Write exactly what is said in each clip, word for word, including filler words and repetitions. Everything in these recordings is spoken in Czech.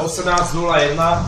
osmnáct nula jedna.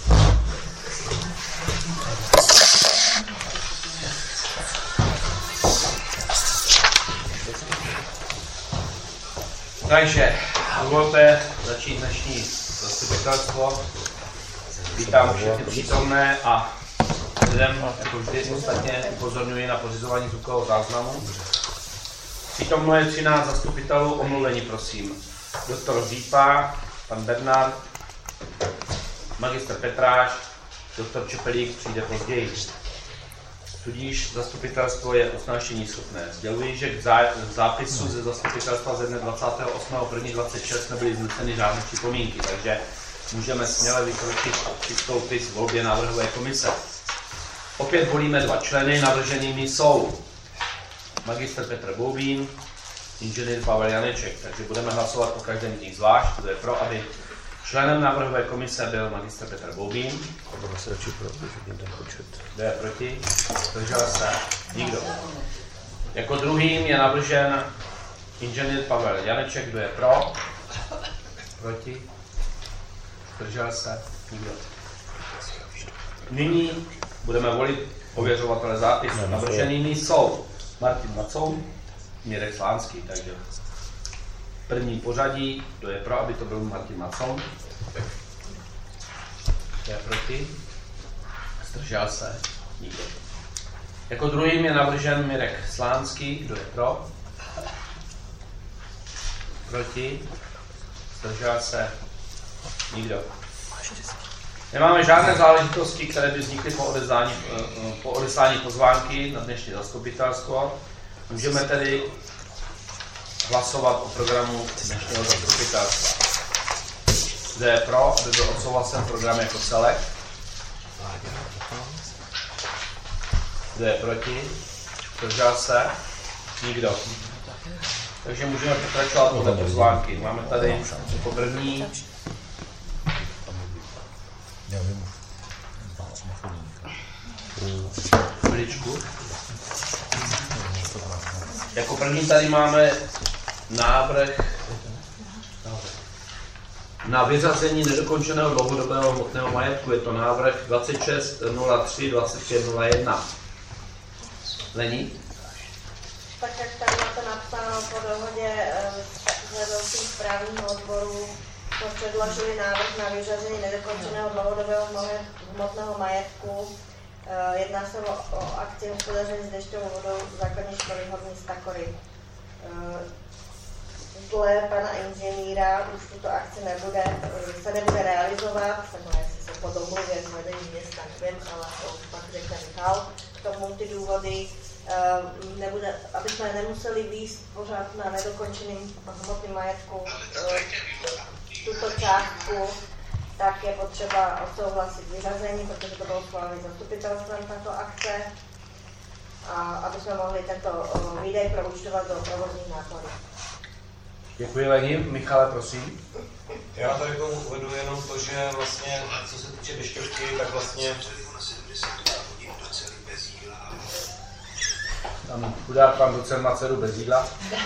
Takže dovolte začít dnešní zastupitelstvo. Vítám všechny přítomné a lidem, jako vždy ostatně upozorňuji na pořizování zvukového záznamu. Přítomno je třináct zastupitelů, omluvení prosím. Doktor Řípa, pan Bernard, magistr Petráš, doktor Čepelík přijde později. Tudíž zastupitelstvo je usnášení schopné. Sděluji, že k zápisu ze zastupitelstva ze dne dvacátého osmého prvního dvacet šest nebyly vzneseny žádné připomínky, takže můžeme směle vykročit a přistoupit k volbě návrhové komise. Opět volíme dva členy, navrženými jsou magistr Petr Boubín, inženýr Pavel Janeček, takže budeme hlasovat o každém z nich zvlášť. Kdo je pro, aby členem návrhové komise byl magistr Petr Boubín? Kdo je proti? Zdržel se? Nikdo. Jako druhým je navržen inženýr Pavel Janeček. Kdo je pro? Proti? Zdržel se? Nikdo. Nyní budeme volit ověřovatele zápisu. Navrženými jsou Martin Macoun, Mirek Slánský, takže první pořadí, kdo je pro, aby to byl Martin Macoun. Kdo je proti? Zdržel se? Nikdo. Jako druhým je navržen Mirek Slánský, kdo je pro? Proti? Zdržel se? Nikdo. Nemáme žádné záležitosti, které by vznikly po odeslání, po odeslání pozvánky na dnešní zastupitelstvo. Můžeme tedy hlasovat o programu dnešního zastupitelstva. Kdo je pro, aby byl odsouhlasen program jako celek? Kdo je proti? Zdržel se? Nikdo. Takže můžeme pokračovat podle pozvánky. Máme tady jako první chviličku. Jako první tady máme návrh na vyřazení nedokončeného dlouhodobého hmotného majetku. Je to návrh dvacet šest nula tři dvacet pět nula jedna. Lení? Tak jak tady máte napsáno po dohodě s vedoucím správního odboru, jsme předložili návrh na vyřazení nedokončeného dlouhodobého hmotného majetku. Jedná se o, o akci hospodaření s dešťovou vodou základní školy Horní Stakory. Dle pana inženýra už tuto akci nebude, se nebude realizovat, jsem jestli se po domluvě s vedením města nevím, ale to pak řekne Michal. K tomu ty důvody, nebude, aby jsme nemuseli výjist pořád na nedokončeným hmotným majetku tuto částku, tak je potřeba odsouhlasit vyřazení, protože to bylo schváleno zastupitelstvem tato akce, a aby jsme mohli tento výdej proúčtovat do provozních nákladů. Děkuji, Leni. Michale, prosím. Já tady tomu uvedu jenom to, že vlastně, co se týče dešťovky, tak vlastně tam chudák pan docent má dceru bez jídla.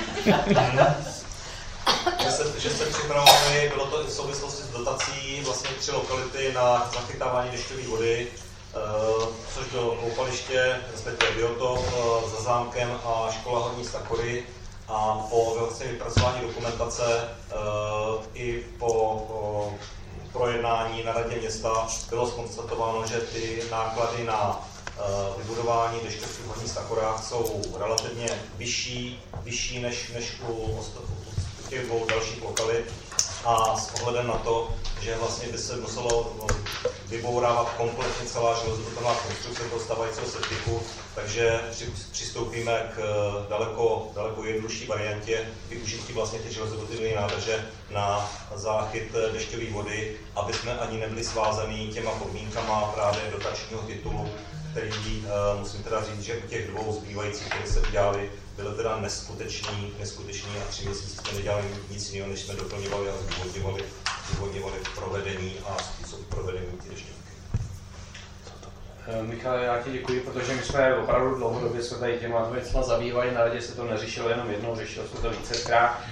že, se, že se připravovali, bylo to i v souvislosti s dotací, vlastně tři lokality na zachytávání dešťové vody, uh, což bylo koupaliště, respektive biotop uh, za zámkem a škola Horní Stakory. A po vlastně vypracování dokumentace uh, i po uh, projednání na radě města bylo zkonstatováno, že ty náklady na uh, vybudování dešťovky v Horních Stakorách jsou relativně vyšší, vyšší než, než u, u těch dvou dalších lokalit. A s ohledem na to, že vlastně by se muselo vybourávat kompletně celá železobetonová konstrukce toho stávajícího septiku, takže přistoupíme k daleko, daleko jednodušší variantě využití vlastně těch železobetonové nádrže na záchyt dešťové vody, aby jsme ani nebyli svázaný těma podmínkama právě dotačního titulu, který musím teda říct, že u těch dvou zbývajících, které se udělali, byly teda neskutečný, neskutečný a tři měsíce jsme nedělali nic jiného, než jsme doplňovali a zdůvodňovali, zdůvodňovali provedení a způsob provedení ty dešťovky. Michale, já ti děkuji, protože my jsme opravdu dlouhodobě se tady těma věcma zabývali, na radě se to neřešilo jenom jednou, řešilo se to vícekrát.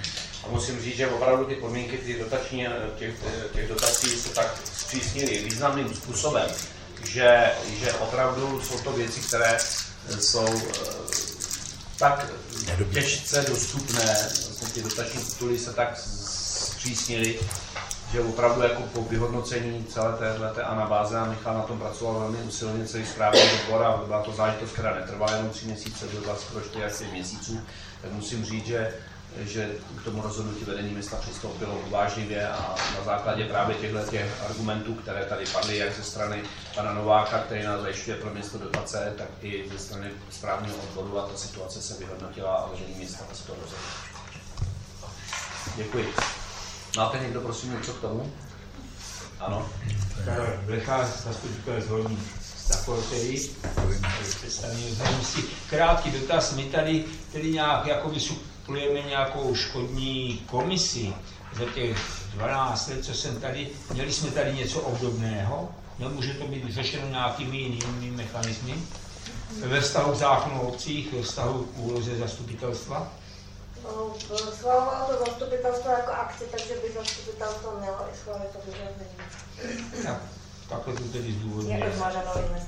A musím říct, že opravdu ty podmínky těch, dotační, těch, těch dotací se tak zpřísnily významným způsobem, že, že opravdu jsou to věci, které jsou tak těžce dostupné, vlastně ty dotační tituly se tak zpřísnily, že opravdu jako po vyhodnocení celé téhleté anabáze, a Michal na tom pracoval velmi usilně, celý správný odbor, a byla to záležitost, která netrvala jenom tři měsíce, byla skoro čtyři až pět měsíců, tak musím říct, že, že k tomu rozhodnutí vedení města přistoupilo uvážlivě a na základě právě těchto těch argumentů, které tady padly jak ze strany pana Nováka, který nás zajišťuje pro město dotace, tak i ze strany správního odboru, a ta situace se vyhodnotila a vedení města se to rozhodlo. Děkuji. Máte někdo, prosím, něco k tomu? Ano. Karol Blecha, zastupitel z Horní Stachory, představení znalosti. Krátký dotaz, my tady, tady nějak jakoby suplujeme nějakou škodní komisi za těch dvanáct let, co jsem tady, měli jsme tady něco obdobného, nemůže to být řešeno nějakými jinými mechanismy ve vztahu k zákonu o obcích, ve vztahu k úloze zastupitelstva? Schvalovalo to zastupitelstvo jako akci, takže by zastupitelstvo mělo i schválit to vyřazení. Tak, takhle to tedy zdůvodňuje. Je odmaženo invest.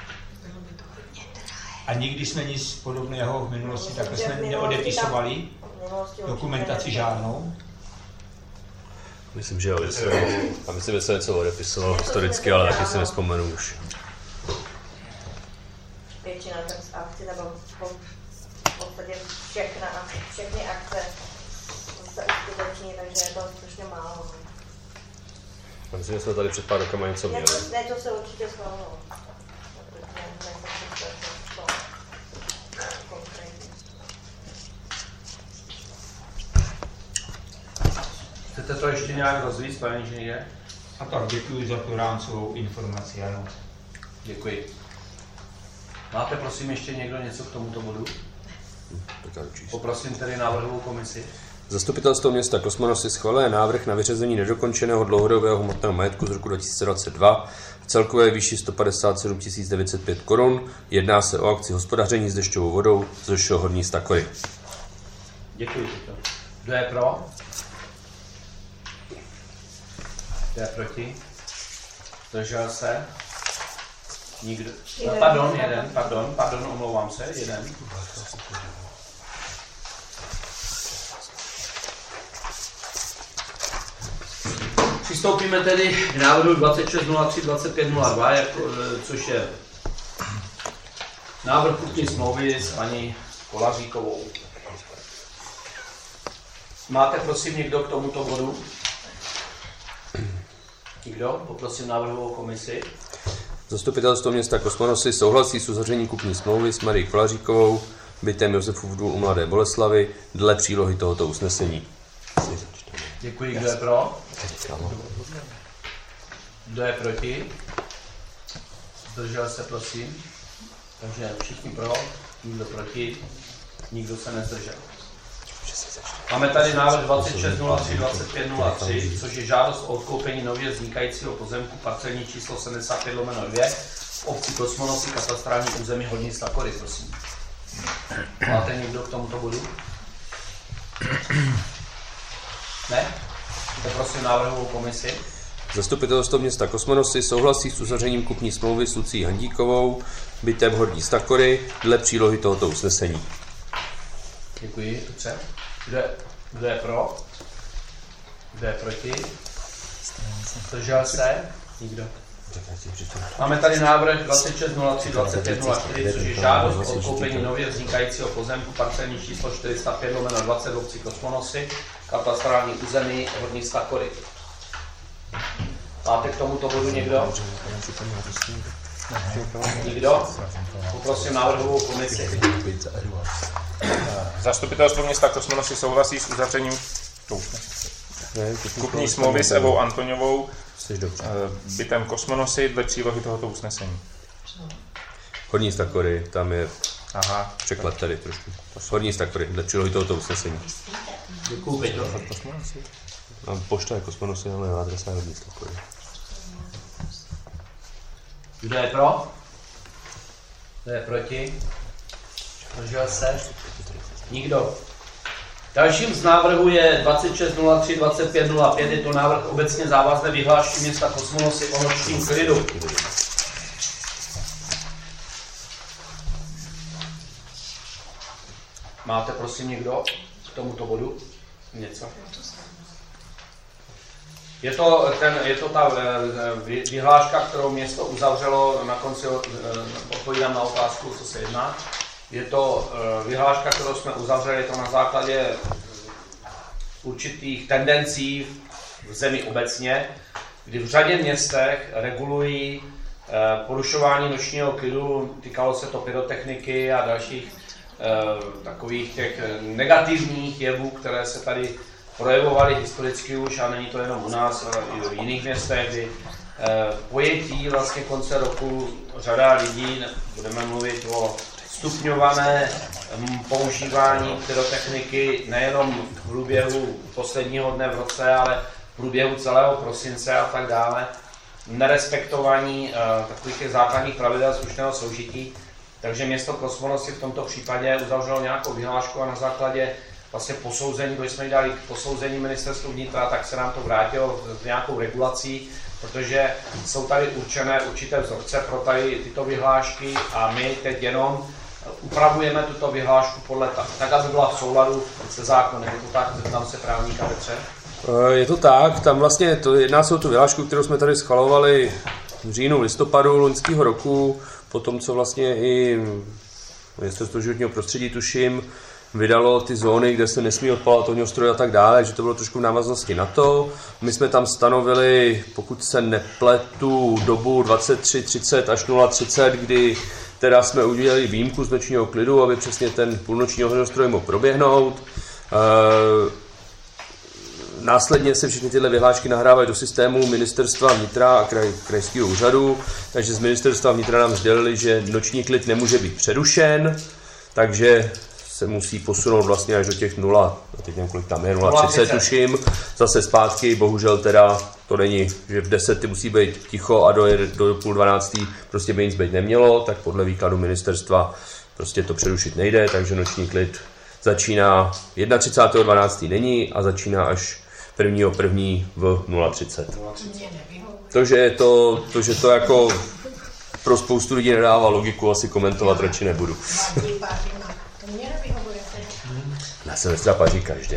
A nikdy jsme nic podobného v minulosti, takhle jsme neodepisovali dokumentaci žádnou? Myslím, že jo, a myslím, že se něco odepisovalo historicky, ale taky si nevzpomenu už. Většina z akcí nebo v podstatě všechna, všechny akce se uskuteční, takže je to strašně málo. Myslím, že jsme tady před pár rokama něco měli. Ne, to se určitě schválilo. Chcete to ještě nějak rozvíct, pane inženýře? A tak děkuji za tu rámcovou informaci, ano. Děkuji. Máte prosím ještě někdo něco k tomuto bodu? Poprosím tedy návrhovou komisi. Zastupitelstvo města Kosmonosy schvaluje návrh na vyřazení nedokončeného dlouhodobého hmotného majetku z roku dva tisíce dvacet dva v celkové výši sto padesát sedm tisíc devět set pět korun. Jedná se o akci hospodaření s dešťovou vodou z Dešťového Horní Stakory. Děkuji. Kdo je pro? Kdo je proti? Zdržel se? Nikdo. No, pardon, jeden, pardon, pardon, omlouvám se, jeden. Přistoupíme tedy k návrhu dvacet šest nula tři dvacet pět nula dva, jako, což je návrh kupní smlouvy s paní Kolaříkovou. Máte prosím někdo k tomuto bodu? Nikdo? Poprosím návrhovou komisi. Zastupitelstvo města Kosmonosy souhlasí s uzavřením kupní smlouvy s Marií Kolaříkovou, bytem Josefův důl u Mladé Boleslavy, dle přílohy tohoto usnesení. Děkuji. Kdo je pro? Kdo je proti? Zdržel se, prosím. Takže všichni pro, nikdo proti, nikdo se nezdržel. Máme tady návrh dvacet šest nula tři dvacet pět nula tři, což je žádost o odkoupení nově vznikajícího pozemku parcelní číslo sedmdesát pět lomeno dvě v obci Kosmonosy, katastrální území Horní Stakory, prosím. Máte někdo k tomuto bodu? Ne? To prosím návrhovou komisi. Zastupitelstvo města Kosmonosy souhlasí s uzavřením kupní smlouvy s Lucí Handíkovou, bytem Horní Stakory, dle přílohy tohoto usnesení. Děkuji. Kdo je, kdo je pro? Kdo je proti? Zdržel se? Nikdo. Máme tady návrh dvacet šest nula tři dvacet pět nula čtyři, což je žádost o odkoupení nově vznikajícího pozemku parcelní číslo čtyři sta pět lomeno dvacet v obci Kosmonosy, katastrální území Horní Stakory. Máte k tomuto bodu někdo? Nikdo? Poprosím návrhovou komisi. Zastupitelstvo města Kosmonosy souhlasí s uzavřením kupní smlouvy s Evou Antoňovou, bytem Kosmonosy, dle přílohy tohoto usnesení. Horní Stakory, tam je Aha. překlad tady trošku. Horní Stakory, dle přílohy tohoto usnesení. Děkuji, Peťo. A pošta je Kosmonosy, ale adresa je Horní Stakory. Kdo je pro? Kdo je proti? Zdržel se? Nikdo. Dalším z návrhu je dvacet šest nula tři dvacet pět nula pět, je to návrh obecně závazné vyhlášky města Kosmonosy o nočním klidu. Máte prosím někdo k tomuto bodu něco? Je to, ten, je to ta vyhláška, kterou město uzavřelo, na konci odpovídám na otázku, co se jedná. Je to vyhláška, kterou jsme uzavřeli, je to na základě určitých tendencí v zemi obecně, kdy v řadě městech regulují porušování nočního klidu, týkalo se to pyrotechniky a dalších takových těch negativních jevů, které se tady projevovaly historicky už, a není to jenom u nás, ale i v jiných městech, kdy pojetí vlastně konce roku řada lidí, budeme mluvit o stupňované používání pyrotechniky nejenom v průběhu posledního dne v roce, ale v průběhu celého prosince a tak dále, nerespektování takových těch základních pravidel slušného soužití. Takže město Kosmonosy v tomto případě uzavřelo nějakou vyhlášku a na základě vlastně posouzení, když jsme ji dali k posouzení ministerstvu vnitra, tak se nám to vrátilo s nějakou regulací, protože jsou tady určené určité vzorce pro tady tyto vyhlášky a my teď jenom upravujeme tuto vyhlášku podle tak, tak aby byla v souladu se zákonem. Je to tak, zeptám se právníka Petře? Je to tak, tam vlastně to, jedná se o tu vyhlášku, kterou jsme tady schvalovali v říjnu, listopadu loňského roku, po tom, co vlastně i ministerstvo životního prostředí, tuším, vydalo ty zóny, kde se nesmí odpalovat ohňostroj a tak dále, že to bylo trošku v návaznosti na to. My jsme tam stanovili, pokud se nepletu, dobu dvacet tři třicet až nula třicet, kdy teda jsme udělali výjimku z nočního klidu, aby přesně ten půlnoční ohňostroj mohl proběhnout. E- Následně se všechny tyhle vyhlášky nahrávají do systému ministerstva vnitra a kraj, krajského úřadu, takže z ministerstva vnitra nám sdělili, že noční klid nemůže být přerušen, takže se musí posunout vlastně až do těch nula, teď nevím, kolik tam je, nula třicet tuším, zase zpátky, bohužel teda to není, že v deset musí být ticho a do, do půl dvanáctý prostě by nic být nemělo, tak podle výkladu ministerstva prostě to přerušit nejde, takže noční klid začíná třicátého prvního dvanáctého není a začíná až prvního prvního v nula třicet. To, že je to, to, že to jako pro spoustu lidí nedává logiku, asi komentovat radši nebudu. Na Silvestra paří každý.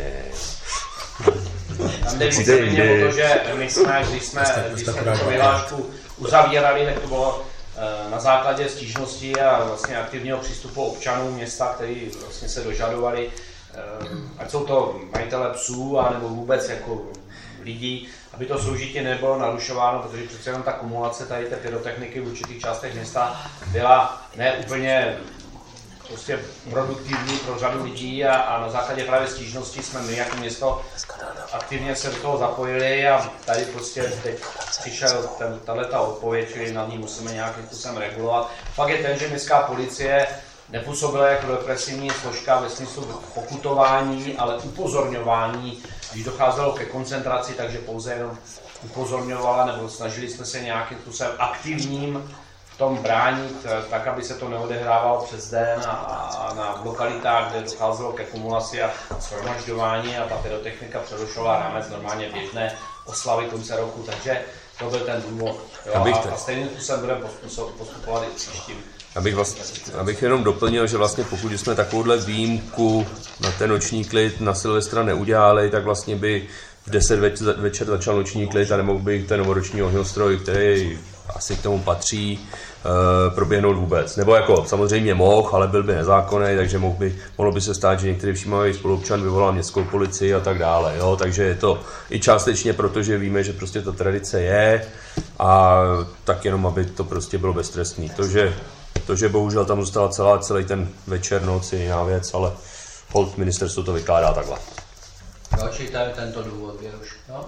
Tam jde víceméně o to, že my jsme, když jsme, když jsme tuto vyhlášku uzavírali, tak to bylo na základě stížností a vlastně aktivního přístupu občanů města, kteří vlastně se dožadovali, ať jsou to majitele psů, anebo vůbec jako lidí, aby to soužití nebylo narušováno, protože přece jenom ta kumulace tady té pyrotechniky v určitých částech města byla ne úplně prostě produktivní pro řadu lidí a, a na základě právě stížností jsme my jako město aktivně se do toho zapojili a tady prostě teď přišel ten, tato odpověď, čili na ní musíme nějakým způsobem regulovat. Pak je ten, že městská policie nepůsobila jako represivní složka ve smyslu pokutování, ale upozorňování, když docházelo ke koncentraci, takže pouze jenom upozorňovala, nebo snažili jsme se nějakým způsobem aktivním v tom bránit, tak, aby se to neodehrávalo přes den a, a na lokalitách, kde docházelo ke kumulaci a shromažďování a ta pyrotechnika přerušovala rámec normálně běžné oslavy konce roku, takže to byl ten důvod. Jo? A, a stejným způsobem budeme postupovat i příštím. Abych, vlastně, abych jenom doplnil, že vlastně pokud jsme takovouhle výjimku na ten noční klid na Silvestra neudělali, tak vlastně by v deset večer, večer začal noční klid a nemohl by ten novoroční ohňostroj, který asi k tomu patří, uh, proběhnout vůbec. Nebo jako samozřejmě mohl, ale byl by nezákonný, takže mohl by, mohlo by se stát, že některý všímavý spoluobčan vyvolal městskou policii a tak dále. Jo? Takže je to i částečně, protože víme, že prostě ta tradice je a tak jenom, aby to prostě bylo beztrestný. To, že To, že bohužel tam zůstala celá, celý ten večer, noc je jiná věc, ale holt ministerstvo to vykládá takhle. Další tady tento důvod, Věruš. No?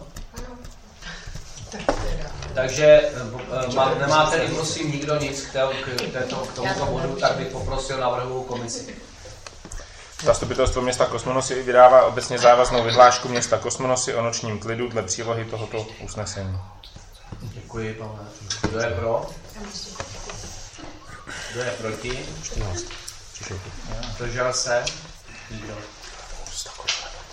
Takže má, nemáte-li prosím nikdo nic k, té, k, této, k tomuto bodu, tak bych poprosil navrhovou komisi. Zastupitelstvo města Kosmonosy vydává obecně závaznou vyhlášku města Kosmonosy o nočním klidu dle přílohy tohoto usnesení. Děkuji, pane. Kdo je pro? Kdo je proti? čtrnáct. Zdržel se? Nikdo.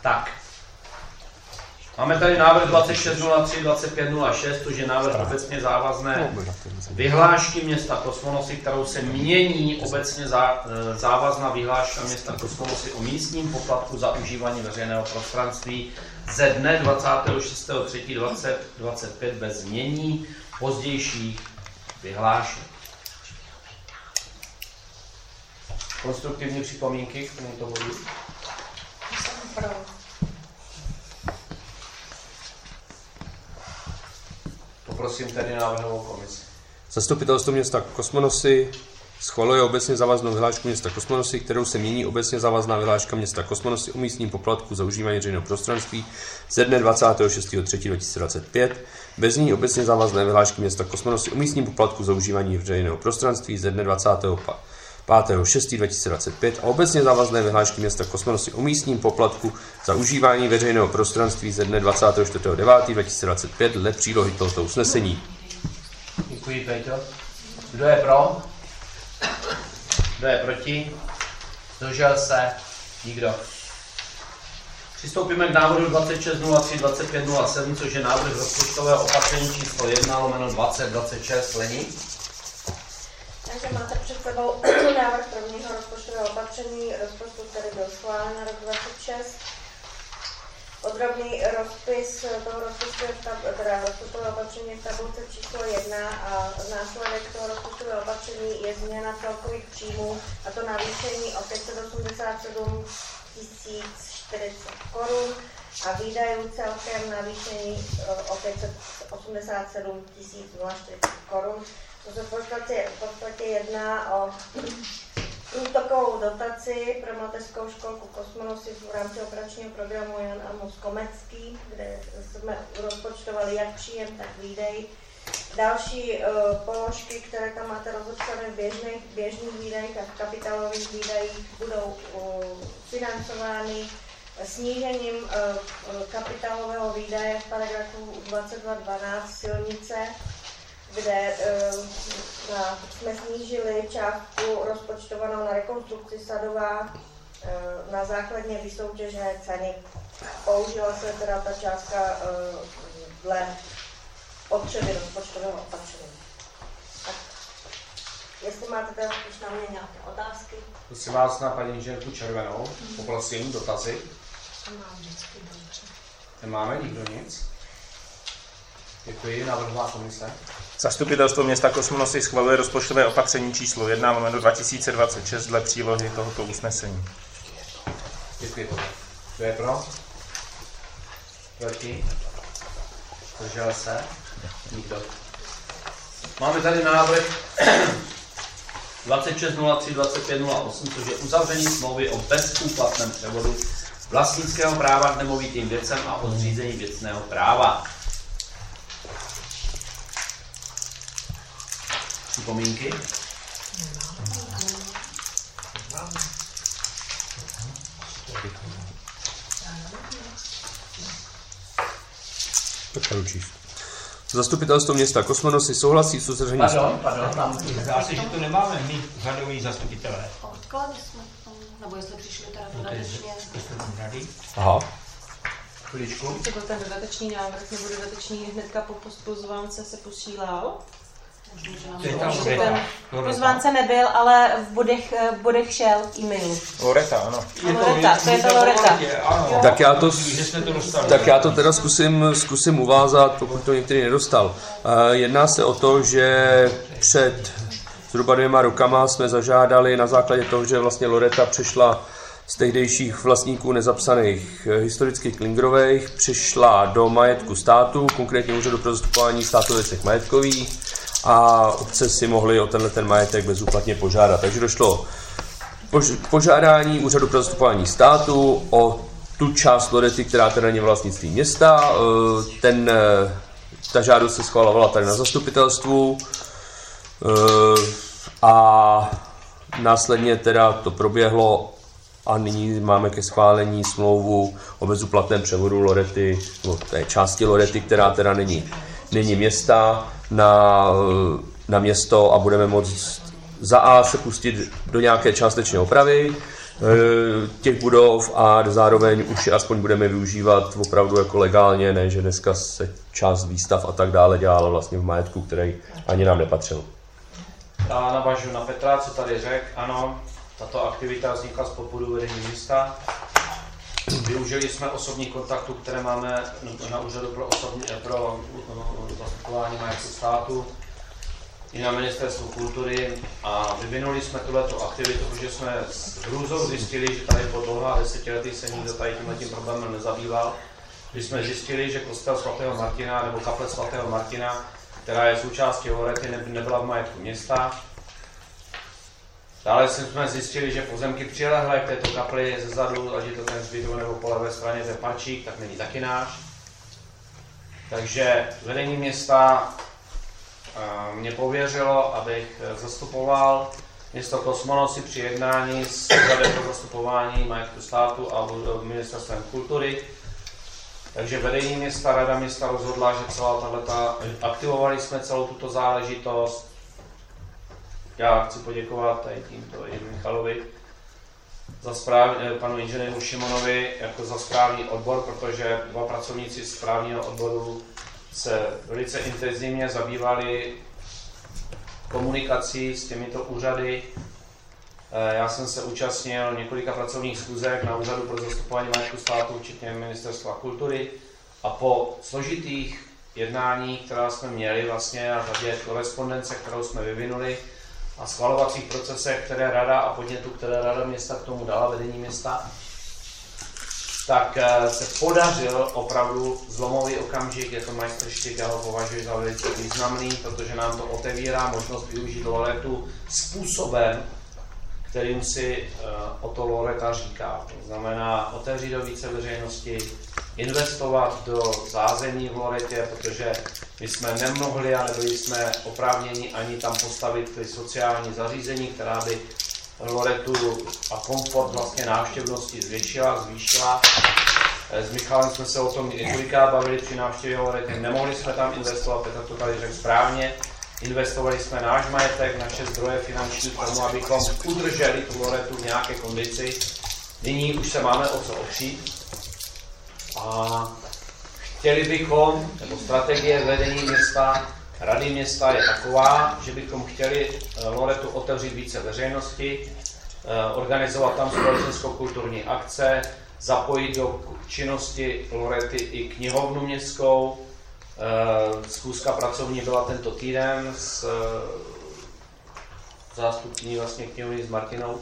Tak. Máme tady návrh dvacet šest nula tři dvacet pět nula šest, což je návrh obecně závazné vyhlášky města Kosmonosy, kterou se mění obecně zá, závazná vyhláška města Kosmonosy o místním poplatku za užívání veřejného prostranství ze dne dvacátého šestého třetího dvacet dvacet pět bez změní pozdějších vyhlášek. Konstruktivní připomínky k tomuto bodu? Poprosím tedy návrhovou komisi. Zastupitelstvo města Kosmonosy schvaluje obecně závaznou vyhlášku města Kosmonosy, kterou se mění obecně závazná vyhláška města Kosmonosy o místním poplatku za užívání veřejného prostranství ze dne dvacátého šestého třetího dva tisíce dvacet pět, bez změní obecně závazné vyhlášky města Kosmonosy o místním poplatku za užívání veřejného prostranství ze dne dvacátého pátého šestého dva tisíce dvacet pět a obecně závazné vyhlášky města Kosmonosy o místním poplatku za užívání veřejného prostranství ze dne dvacátého čtvrtého devátého dva tisíce dvacet pět dle přílohy tohoto usnesení. Děkuji, Peťo. Kdo je pro? Kdo je proti? Zdržel se? Nikdo. Přistoupíme k návrhu dvacet šest nula tři dvacet pět nula sedm, což je návrh rozpočtového opatření číslo jedna lomeno dvacet dvacet šest. Lení? Takže máte před sebou návrh prvního rozpočtového opatření rozpočtu, který byl schválen na rok dvacet šest. Podrobný rozpis toho rozpočtového opatření je v tabulce číslo jedna a následek toho rozpočtového opatření je změna celkových příjmů, a to navýšení o pět set osmdesát sedm tisíc čtyřicet korun a výdajů celkem navýšení o pět set osmdesát sedm tisíc čtyřicet korun. To se v podstatě, v podstatě jedná o průtokovou dotaci pro mateřskou školku Kosmonosy v rámci operačního programu Jan Amos Komecký, kde jsme rozpočtovali jak příjem, tak výdej. Další uh, položky, které tam máte rozepsané v běžných, běžných výdajích a v kapitálových výdajích, budou uh, financovány snížením uh, kapitálového výdaje v paragrafu dvacet dva dvanáct silnice, kde uh, na, jsme snížili částku rozpočtovanou na rekonstrukci Sadová uh, na základně vysoutěžené ceny. Použila se teda ta částka uh, dle potřeby rozpočtového opatření. Tak, jestli máte teda už na mě nějaké otázky. Prosím vás na paní inženýrku Červenou, poprosím dotazy. Mám vždycky dobře. Nemáme nikdo nic? Děkuji, návrhová komise. Zastupitelstvo města Kosmonosy schvaluje rozpočtové opatření číslo jedna lomeno dva tisíce dvacet šest dle přílohy tohoto usnesení. Děkuji. Kdo je pro? Proti? Zdržel se? Nikdo. Máme tady návrh dvacet šest nula tři dvacet pět nula osm, což je uzavření smlouvy o bezúplatném převodu vlastnického práva k nemovitým věcem a o zřízení věcného práva. Připomínky? Zastupitelstvo města Kosmonosy souhlasí s uzavřením. Pardon, pardon, tam. Zdá se, že to nemáme my, řadoví zastupitelé. Odkladli jsme to, nebo jestli přišli teda dodatečně. Aha. Chviličku. To byl ten dodatečný návrh, nebo dodatečný hnedka po pozvánce se posílal. To je tam Že Loreta. ten pozvánce nebyl, ale v bodech, v bodech šel e-mail. Loreta, ano. Loreta, to je to Loreta. Ano. Tak já to, Že jsme to dostali. tak já to teda zkusím, zkusím uvázat, pokud to některý nedostal. Jedná se o to, že před zhruba dvěma rokama jsme zažádali na základě toho, že vlastně Loreta přešla z tehdejších vlastníků nezapsaných historických klingrových, přišla do majetku státu, konkrétně úřadu pro zastupování státu ve věcech majetkových, a obce si mohly o tenhle ten majetek bezúplatně požádat. Takže došlo k požádání úřadu pro zastupování státu o tu část Lorety, která teda není vlastnictví města. Ten, ta žádost se schvalovala tady na zastupitelstvu a následně teda to proběhlo a nyní máme ke schválení smlouvu o bezúplatném převodu Lorety, no, té části Lorety, která teda není, není města, na, na město, a budeme moct za A se pustit do nějaké částečné opravy, těch budov a zároveň už aspoň budeme využívat opravdu jako legálně, ne, že dneska se část výstav a tak dále dělala vlastně v majetku, který ani nám nepatřil. Já navážu na Petra, co tady řekl. Ano, tato aktivita vznikla z popudu vedení města. Využili jsme osobní kontaktu, které máme na úřadu pro, osobní, pro zastupování majetku státu i na ministerstvu kultury a vyvinuli jsme tuto aktivitu, protože jsme s hrůzou zjistili, že tady po dlouhá desetiletí se nikdo tady tímhletím problémem nezabýval. Když jsme zjistili, že kostel svatého Martina nebo kaple svatého Martina, která je součástí Lorety, nebyla v majetku města. Dále jsme zjistili, že pozemky přilehlé k této kapli zezadu, ať je to ten zbytek nebo po levé straně ten parčík, tak není taky náš. Takže vedení města mě pověřilo, abych zastupoval město Kosmonosy při jednání s Úřadem pro zastupování majetku státu a ministerstvem kultury. Takže vedení města, rada města rozhodla, že celá tato, aktivovali jsme celou tuto záležitost. Já chci poděkovat tady tímto i Michalovi, za správ, panu inženýru Šimonovi jako za správní odbor, protože dva pracovníci správního odboru se velice intenzivně zabývali komunikací s těmito úřady. Já jsem se účastnil několika pracovních schůzek na úřadu pro zastupování majetku státu, včetně ministerstva kultury, a po složitých jednání, která jsme měli vlastně na řadě korespondence, kterou jsme vyvinuli, a schvalovacích procesech, které rada a podnětu, které rada města k tomu dala, vedení města, tak se podařil opravdu zlomový okamžik, je to majstrštík, já ho považuji za velice významný, protože nám to otevírá možnost využít Loretu způsobem, kterým si o to Loreta říká. To znamená otevřít do více veřejnosti, investovat do zázemí v Loretě, protože my jsme nemohli a nebyli jsme oprávněni ani tam postavit ty sociální zařízení, která by Loretu a komfort vlastně návštěvnosti zvětšila, zvýšila. S Michalem jsme se o tom několikrát bavili při návštěvě Lorety, nemohli jsme tam investovat, Petr to tady řekl správně. Investovali jsme náš majetek, naše zdroje finanční k tomu, abychom udrželi tu Loretu v nějaké kondici. Nyní už se máme o co opřít. A chtěli bychom, nebo strategie vedení města, rady města je taková, že bychom chtěli Loretu otevřít více veřejnosti, organizovat tam společensko-kulturní akce, zapojit do činnosti Lorety i knihovnu městskou. Schůzka pracovní byla tento týden s zástupkyní vlastně knihovny s Martinou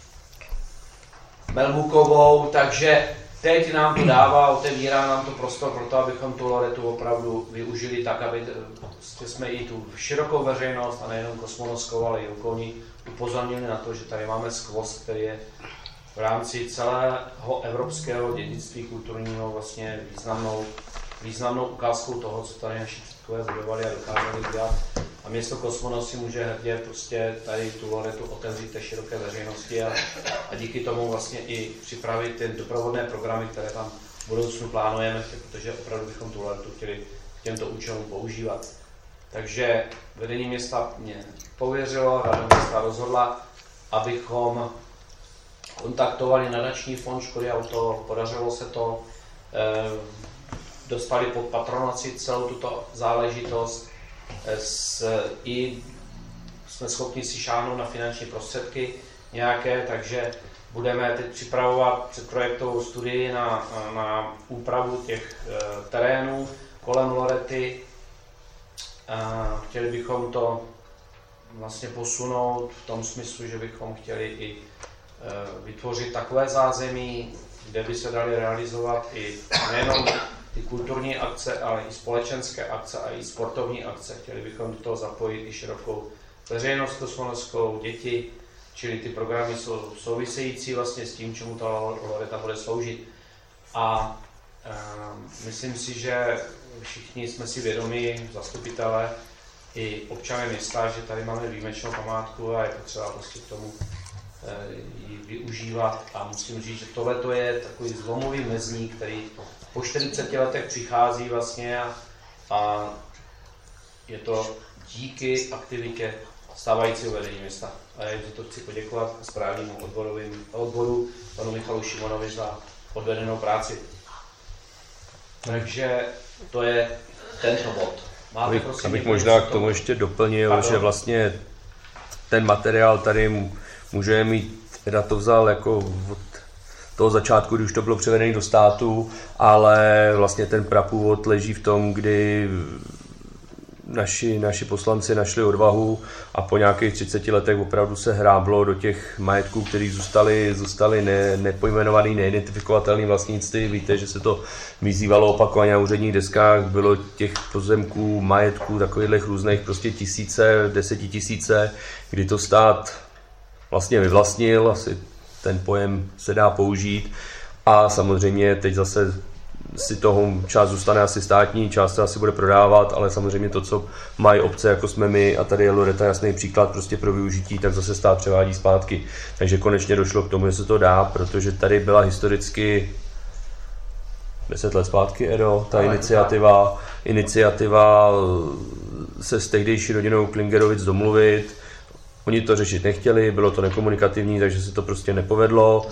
Melbukovou, takže teď nám to dává, otevírá nám to prostor pro to, abychom tu Loretu opravdu využili tak, aby jsme i tu širokou veřejnost, a nejenom kosmonoskou, ale i okolní, upozornili na to, že tady máme skvost, který je v rámci celého evropského dědictví kulturního vlastně významnou, významnou ukázkou toho, co tady naši předkové budovali a dokázali dělat. A město Kosmonosy může hrdě prostě tady tu Loretu otevřít té široké veřejnosti a, a díky tomu vlastně i připravit ty doprovodné programy, které tam v budoucnu plánujeme, protože opravdu bychom tu Loretu chtěli k těmto účelům používat. Takže vedení města mě pověřilo, rada města rozhodla, abychom kontaktovali nadační fond Škody Auto, podařilo se to, e, dostali pod patronaci celou tuto záležitost, S, i jsme schopni si šáhnout na finanční prostředky nějaké, takže budeme teď připravovat předprojektovou studii na, na úpravu těch e, terénů kolem Lorety. A chtěli bychom to vlastně posunout v tom smyslu, že bychom chtěli i e, vytvořit takové zázemí, kde by se daly realizovat i nejenom ty kulturní akce, ale i společenské akce a i sportovní akce. Chtěli bychom do toho zapojit i širokou veřejnost kosmonoskou, děti, čili ty programy jsou související vlastně s tím, čemu ta Loreta bude sloužit. A e, myslím si, že všichni jsme si vědomi, zastupitelé i občané města, že tady máme výjimečnou památku a je potřeba prostě k tomu e, ji využívat. A musím říct, že tohle je takový zlomový mezník, který po čtyřiceti letech přichází vlastně a, a je to díky aktivitě stávajícího vedení města. A já jim za to chci poděkovat správnímu odboru, panu Michalu Šimonovi za odvedenou práci. Takže to je tento bod. Máte, abych, prosím, abych možná k tomu ještě doplnil, Pardon. že vlastně ten materiál tady můžeme mít, teda to vzal jako od toho začátku, když to bylo převedené do státu, ale vlastně ten prapůvod leží v tom, kdy naši, naši poslanci našli odvahu a po nějakých třiceti letech opravdu se hráblo do těch majetků, které zůstaly, zůstaly ne, nepojmenovaný, neidentifikovatelný vlastnictví. Víte, že se to vyzývalo opakovaně na úředních deskách, bylo těch pozemků, majetků, takových různých prostě tisíce, desetitisíce, kdy to stát vlastně vyvlastnil, asi ten pojem se dá použít a samozřejmě teď zase si toho část zůstane asi státní, část se asi bude prodávat, ale samozřejmě to, co mají obce, jako jsme my, a tady je Loreta jasný příklad prostě pro využití, tak zase stát převádí zpátky. Takže konečně došlo k tomu, že se to dá, protože tady byla historicky deset let zpátky, Edo, ta iniciativa, iniciativa se s tehdejší rodinou Klingerovic domluvit. Oni to řešit nechtěli, bylo to nekomunikativní, takže se to prostě nepovedlo.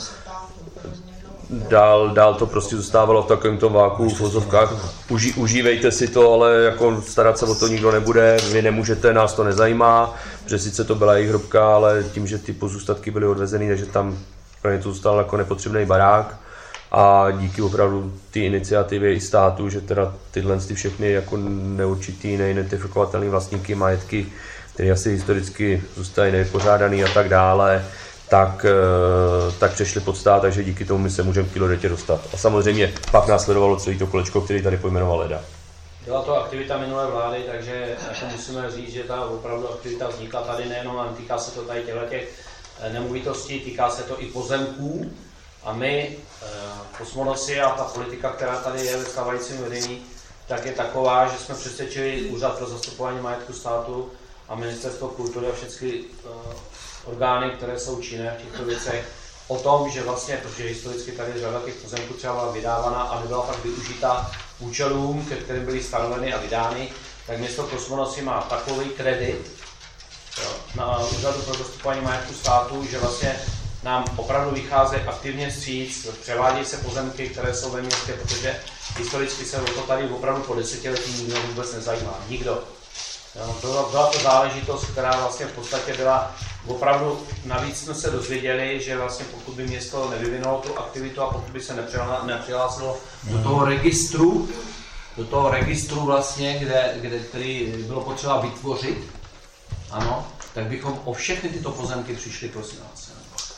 Dál, dál to prostě zůstávalo v takovém tom váku, v vozovkách. Uži, užívejte si to, ale jako starat se o to nikdo nebude, vy nemůžete, nás to nezajímá, protože sice to byla jejich hrobka, ale tím, že ty pozůstatky byly odvezeny, takže tam pro ně to zůstal jako nepotřebný barák. A díky opravdu té iniciativě i státu, že teda tyhle ty všechny jako neurčitý, neidentifikovatelné vlastníky majetky, které asi historicky zůstaly nevypořádaný a tak dále, tak, tak přešli pod stát, takže díky tomu my se můžeme k Lodetě dostat. A samozřejmě pak následovalo celé to kolečko, který tady pojmenoval Leda. Byla to aktivita minulé vlády, takže jako musíme říct, že ta opravdu aktivita vznikla tady nejenom, ale týká se to tady těch nemovitostí, týká se to i pozemků. A my, kosmonosy a ta politika, která tady je ve stávajícím vedení, tak je taková, že jsme přesvědčili Úřad pro zastupování majetku státu a Ministerstvo kultury a všechny uh, orgány, které jsou činné v těchto věcech, o tom, že vlastně, protože historicky tady řada těch pozemků třeba byla vydávaná a nebyla pak využita účelům, ke kterým byly stanoveny a vydány, tak město Kosmonosy má takový kredit jo, na Úřadu pro zastupování majetku státu, že vlastně nám opravdu vychází aktivně vstříc, převádějí se pozemky, které jsou ve městě, protože historicky se o to tady opravdu po desetiletí nikdo vůbec nezajímá. Nikdo. Jo, byla, byla to záležitost, která vlastně v podstatě byla opravdu, navíc jsme se dozvěděli, že vlastně pokud by město nevyvinulo tu aktivitu a pokud by se nepřihlásilo do toho registru, do toho registru vlastně, kde, kde, který bylo potřeba vytvořit, ano, tak bychom o všechny tyto pozemky přišli, prosím vás.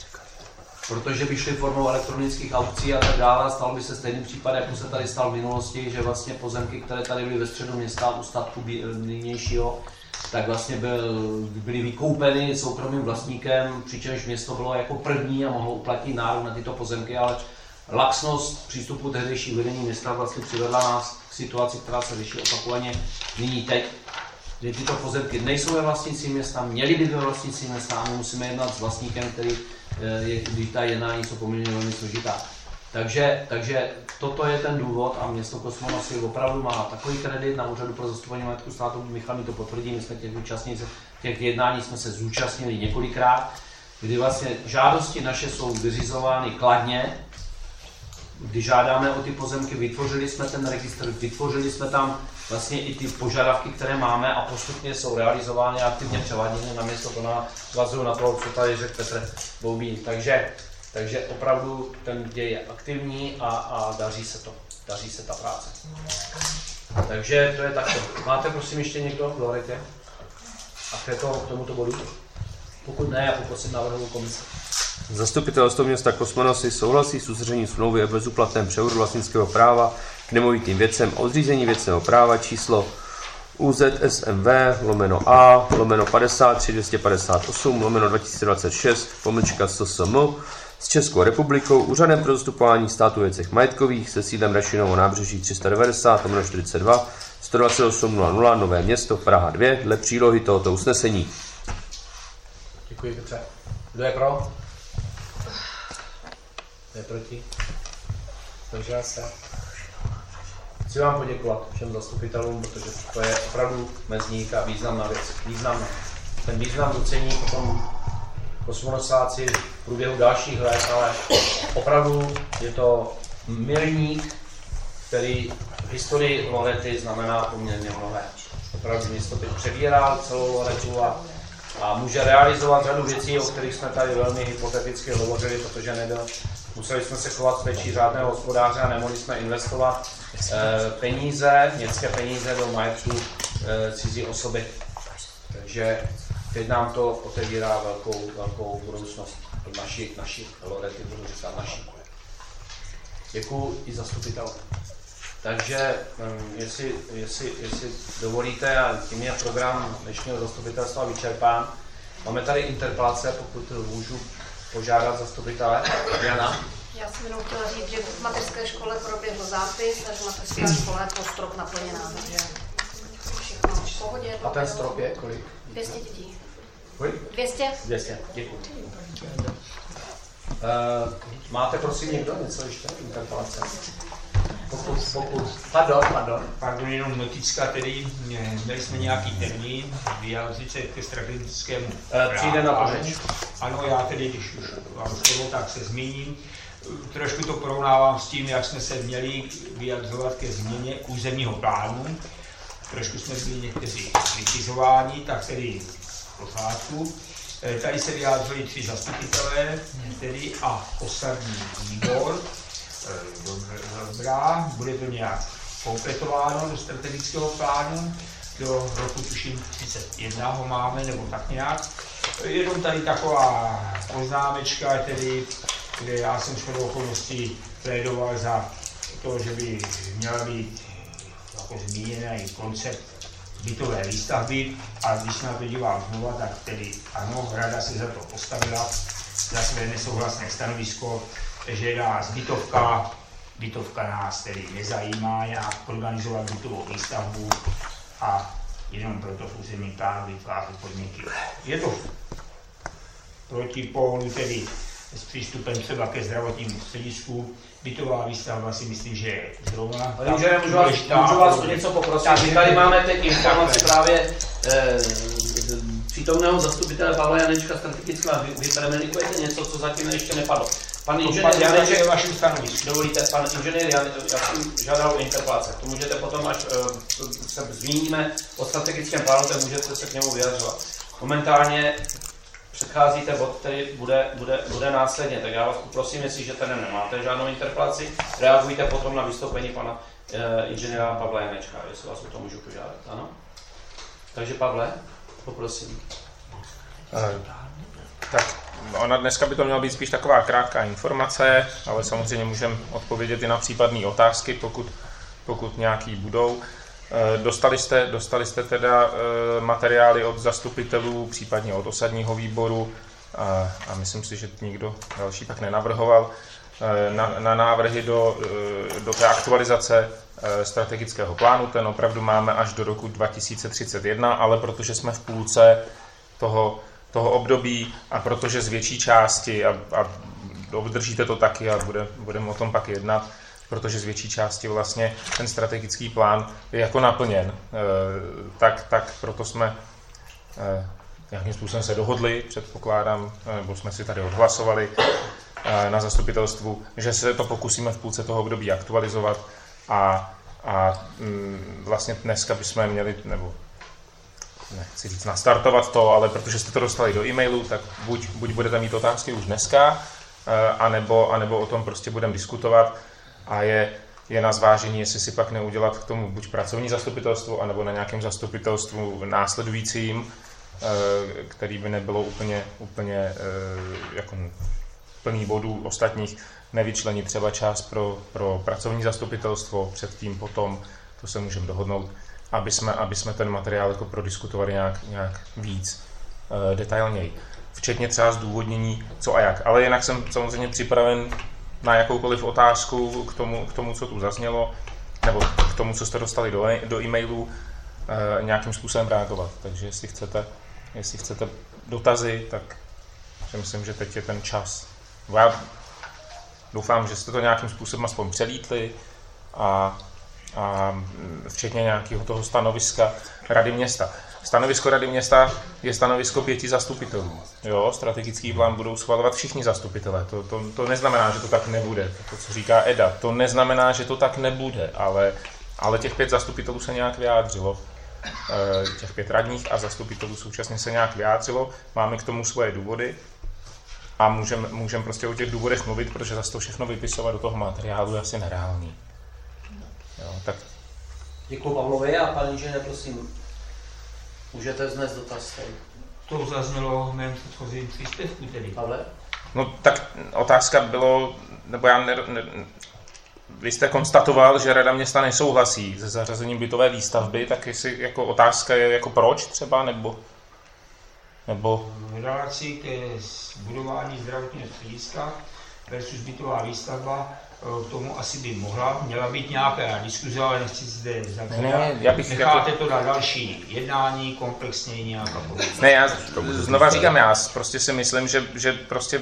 Protože by šly formou elektronických aukcí a tak dále, stalo by se stejný případ, jako se tady stal v minulosti, že vlastně pozemky, které tady byly ve středu města u statku nynějšího, tak vlastně byl, byly vykoupeny soukromým vlastníkem, přičemž město bylo jako první a mohlo uplatnit nárok na tyto pozemky, ale laxnost přístupu tehdejší vedení města vlastně přivedla nás k situaci, která se řeší opakovaně nyní teď, že tyto pozemky nejsou ve vlastnictví města, měly by ve vlastnictví města a my musíme jednat s vlastníkem, který je, když ta jednání jsou poměrně velmi složitá. Takže, takže toto je ten důvod a město Kosmonosy opravdu má takový kredit na Úřadu pro zastupování majetku státu. Michal mi to potvrdí, my jsme těch účastní, těch jednání jsme se zúčastnili několikrát, kdy vlastně žádosti naše jsou vyřizovány kladně, kdy žádáme o ty pozemky, vytvořili jsme ten registr, vytvořili jsme tam vlastně i ty požadavky, které máme a postupně jsou realizovány a aktivně převáděny na město, to navazuju na to, co tady řekl Petr Boubín. Takže, takže opravdu ten děj je aktivní a, a daří se to, daří se ta práce. Takže to je takto. Máte prosím ještě někdo v Loretě? A k, této, k tomuto bodu? Pokud ne, já poprosím návrhovou komisi. Zastupitelstvo města Kosmonosy souhlasí s uzavřením smlouvy o bezúplatném převodu vlastnického práva k nemovitým věcem o zřízení věcného práva číslo U Z S M V lomeno A lomeno padesát tři dvě padesát osm lomeno dva tisíce dvacet šest pomlčka S S M s Českou republikou Úřadem pro zastupování státu ve věcech majetkových se sídlem Rašinovo nábřeží tři sta devadesát lomeno čtyřicet dva sto dvacet osm nula nula Nové Město Praha dva dle přílohy tohoto usnesení. Děkuji, Petře. Kdo je pro? Kdo je proti? Zdržel se? Chci vám poděkovat všem zastupitelům, protože to je opravdu mezník a významná věc. Významná. ten význam docení potom kosmonautáci v průběhu dalších let, ale opravdu je to milník, který v historii Lorety znamená poměrně mnohé. Opravdu město teď přebírá celou Loretu a, a může realizovat řadu věcí, o kterých jsme tady velmi hypoteticky hovořili, protože nebyl, museli jsme se chovat s péčí řádného hospodáře a nemohli jsme investovat e, peníze, městské peníze do majetku e, cizí osoby. Takže teď nám to otevírá velkou, velkou budoucnost naší, naší Lorety, budu říkat naší. Děkuji i zastupitelům. Takže jestli, jestli, jestli dovolíte, a tím je program dnešního zastupitelstva vyčerpán. Máme tady interpelace, pokud můžu požádat zastupitele. Jana. Já jsem jenom chtěla říct, že v mateřské škole proběhl zápis, takže mateřská škola je po strop naplněná, takže všechno v pohodě. A ten strop je kolik? dvě stě dětí. Kolik? dvě stě? dvě stě, děkuji. Uh, máte prosím někdo něco ještě? Interpelace? Pokud, pokud, pardon, pardon. Pardon, jenom notická, tedy měli jsme nějaký termín vyjádřit se ke strategickému Uh, přijde na pořeč. Ano, já tedy, když už vám slovo, tak se zmíním. Trošku to porovnávám s tím, jak jsme se měli vyjadřovat ke změně územního plánu. Trošku jsme byli někteří kritizováni, tak tedy v pořádku. Tady se vyjádřili tři zastupitelé, tedy a osadní výbor. Dobrá, bude to nějak kompletováno do strategického plánu, do roku tuším třicet jedna ho máme, nebo tak nějak. Jenom tady taková poznámečka, tedy, kde já jsem shodou okolností plédoval za to, že by měla být jako zmíněný koncept bytové výstavby, a když se na to dívám znova, tak tedy ano, rada se za to postavila, za své nesouhlasné stanovisko, že nás bytovka, bytovka nás tedy nezajímá nějak organizovat bytovou výstavbu a jenom proto v územním plánu vytvářet podmínky. Je to proti pólu tedy s přístupem třeba ke zdravotnímu středisku. Bytová výstavba si myslím, že je zrovna. Ale můžeme, můžu vás, můžu vás něco poprosit. My tady máme teď informaci právě eh, přítomného zastupitele Pavla Janečka strategického. Vy, vy premenikujete něco, co zatím ještě nepadlo. Pan inženýr Janeček, je vaším stanovisku. Dovolíte, pan inženýr Janeček, já jsem žádal o interpelace. To můžete potom, až uh, se zmíníme o strategickém plánu, tak můžete se k němu vyjadřovat. Momentálně předcházíte bod, který bude, bude, bude následně, tak já vás poprosím, jestliže tady nemáte žádnou interpelaci, reagujte potom na vystoupení pana uh, inženýra Pavla Janečka, jestli vás o to můžu požádat. Ano? Takže Pavle, poprosím. Uh, tak ona dneska by to měla být spíš taková krátká informace, ale samozřejmě můžeme odpovědět i na případné otázky, pokud, pokud nějaký budou. Dostali jste, dostali jste teda materiály od zastupitelů, případně od osadního výboru, a, a myslím si, že nikdo další tak nenavrhoval, na, na návrhy do, do té aktualizace strategického plánu. Ten opravdu máme až do roku dva tisíce třicet jedna, ale protože jsme v půlce toho toho období a protože z větší části, a, a obdržíte to taky a bude, budeme o tom pak jednat, protože z větší části vlastně ten strategický plán je jako naplněn, e, tak, tak proto jsme e, nějakým způsobem se dohodli, předpokládám, nebo jsme si tady odhlasovali e, na zastupitelstvu, že se to pokusíme v půlce toho období aktualizovat a, a m, vlastně dneska bychom měli, nebo nechci říct nastartovat to, ale protože jste to dostali do e-mailu, tak buď, buď budete mít otázky už dneska, anebo, anebo o tom prostě budeme diskutovat a je, je na zvážení, jestli si pak neudělat k tomu buď pracovní zastupitelstvo, anebo na nějakém zastupitelstvu následujícím, který by nebylo úplně, úplně jako plný bodů ostatních, nevyčlenit třeba čas pro, pro pracovní zastupitelstvo, předtím, potom, to se můžeme dohodnout, aby jsme, aby jsme ten materiál jako prodiskutovali nějak, nějak víc e, detailněji. Včetně třeba zdůvodnění, co a jak. Ale jinak jsem samozřejmě připraven na jakoukoliv otázku k tomu, k tomu co tu zaznělo, nebo k tomu, co jste dostali do, do e-mailu, e, nějakým způsobem reagovat. Takže jestli chcete, jestli chcete dotazy, tak si myslím, že teď je ten čas. Já doufám, že jste to nějakým způsobem aspoň přelítli a a včetně nějakého toho stanoviska Rady města. Stanovisko rady města je stanovisko pěti zastupitelů. Jo, strategický plán budou schvalovat všichni zastupitelé. To, to, to neznamená, že to tak nebude. To, co říká Eda, to neznamená, že to tak nebude, ale, ale těch pět zastupitelů se nějak vyjádřilo. Těch pět radních a zastupitelů současně se nějak vyjádřilo. Máme k tomu svoje důvody a můžeme můžem prostě o těch důvodech mluvit, protože zase to všechno vypisovat do toho materiálu je asi nereálný. Jo, tak. Děkuji Pavlovi a pan inženýr, prosím, můžete vznést dotaz. To zaznělo v mém předchozím příspěvku tedy. Pavle? No tak otázka bylo, nebo já ne, ne, vy jste konstatoval, že rada města nesouhlasí se zařazením bytové výstavby, tak jestli jako otázka je jako proč třeba, nebo... nebo... V relaci ke budování zdravotního střediska versus bytová výstavba, k tomu asi by mohla, měla být nějaká diskuze, ale nechci zde zavírat. Necháte to na další jednání, komplexně nějaká pomoc. Ne, já znova říkám, já prostě si myslím, že, že prostě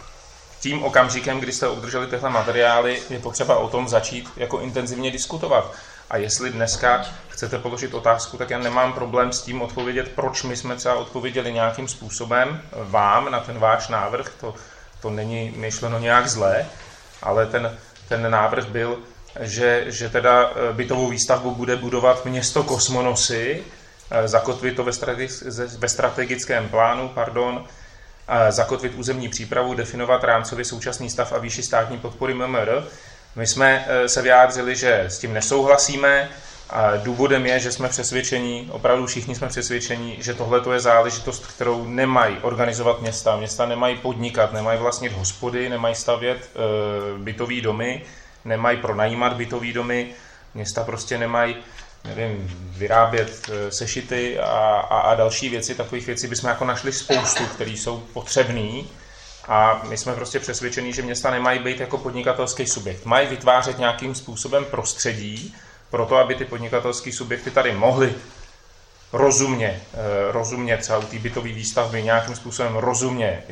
tím okamžikem, kdy jste obdrželi tyhle materiály, je potřeba o tom začít jako intenzivně diskutovat. A jestli dneska chcete položit otázku, tak já nemám problém s tím odpovědět, proč my jsme třeba odpověděli nějakým způsobem vám na ten váš návrh. To, to není myšleno nějak zlé, ale ten, ten návrh byl, že, že teda bytovou výstavbu bude budovat město Kosmonosy, zakotvit to ve, strategi- ve strategickém plánu, pardon, zakotvit územní přípravu, definovat rámcově současný stav a výši státní podpory M M R. My jsme se vyjádřili, že s tím nesouhlasíme. A důvodem je, že jsme přesvědčení, opravdu všichni jsme přesvědčení, že tohle je záležitost, kterou nemají organizovat města. Města nemají podnikat, nemají vlastnit hospody, nemají stavět e, bytový domy, nemají pronajímat bytový domy. Města prostě nemají, nevím, vyrábět e, sešity a, a, a další věci. Takových věcí bychom jako našli spoustu, které jsou potřebné. A my jsme prostě přesvědčení, že města nemají být jako podnikatelský subjekt. Mají vytvářet nějakým způsobem prostředí, proto, aby ty podnikatelské subjekty tady mohly rozumně, rozumně třeba u té bytové výstavby nějakým způsobem rozumně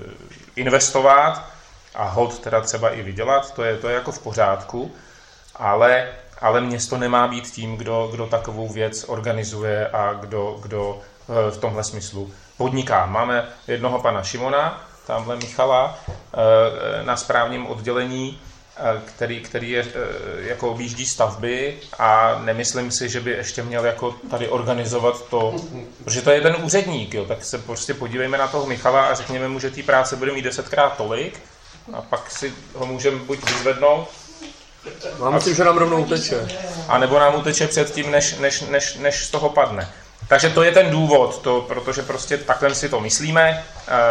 investovat a hod teda třeba i vydělat, to je, to je jako v pořádku, ale, ale město nemá být tím, kdo, kdo takovou věc organizuje a kdo, kdo v tomhle smyslu podniká. Máme jednoho pana Šimona, tamhle Michala, na správním oddělení, který, který je, jako objíždí stavby a nemyslím si, že by ještě měl jako tady organizovat to, protože to je ten úředník, jo, tak se prostě podívejme na toho Michala a řekněme mu, že té práce bude mít desetkrát tolik a pak si ho můžeme buď vyzvednout, já myslím, že nám rovnou uteče. A nebo nám uteče předtím, než, než, než, než z toho padne. Takže to je ten důvod, to, protože prostě takhle si to myslíme.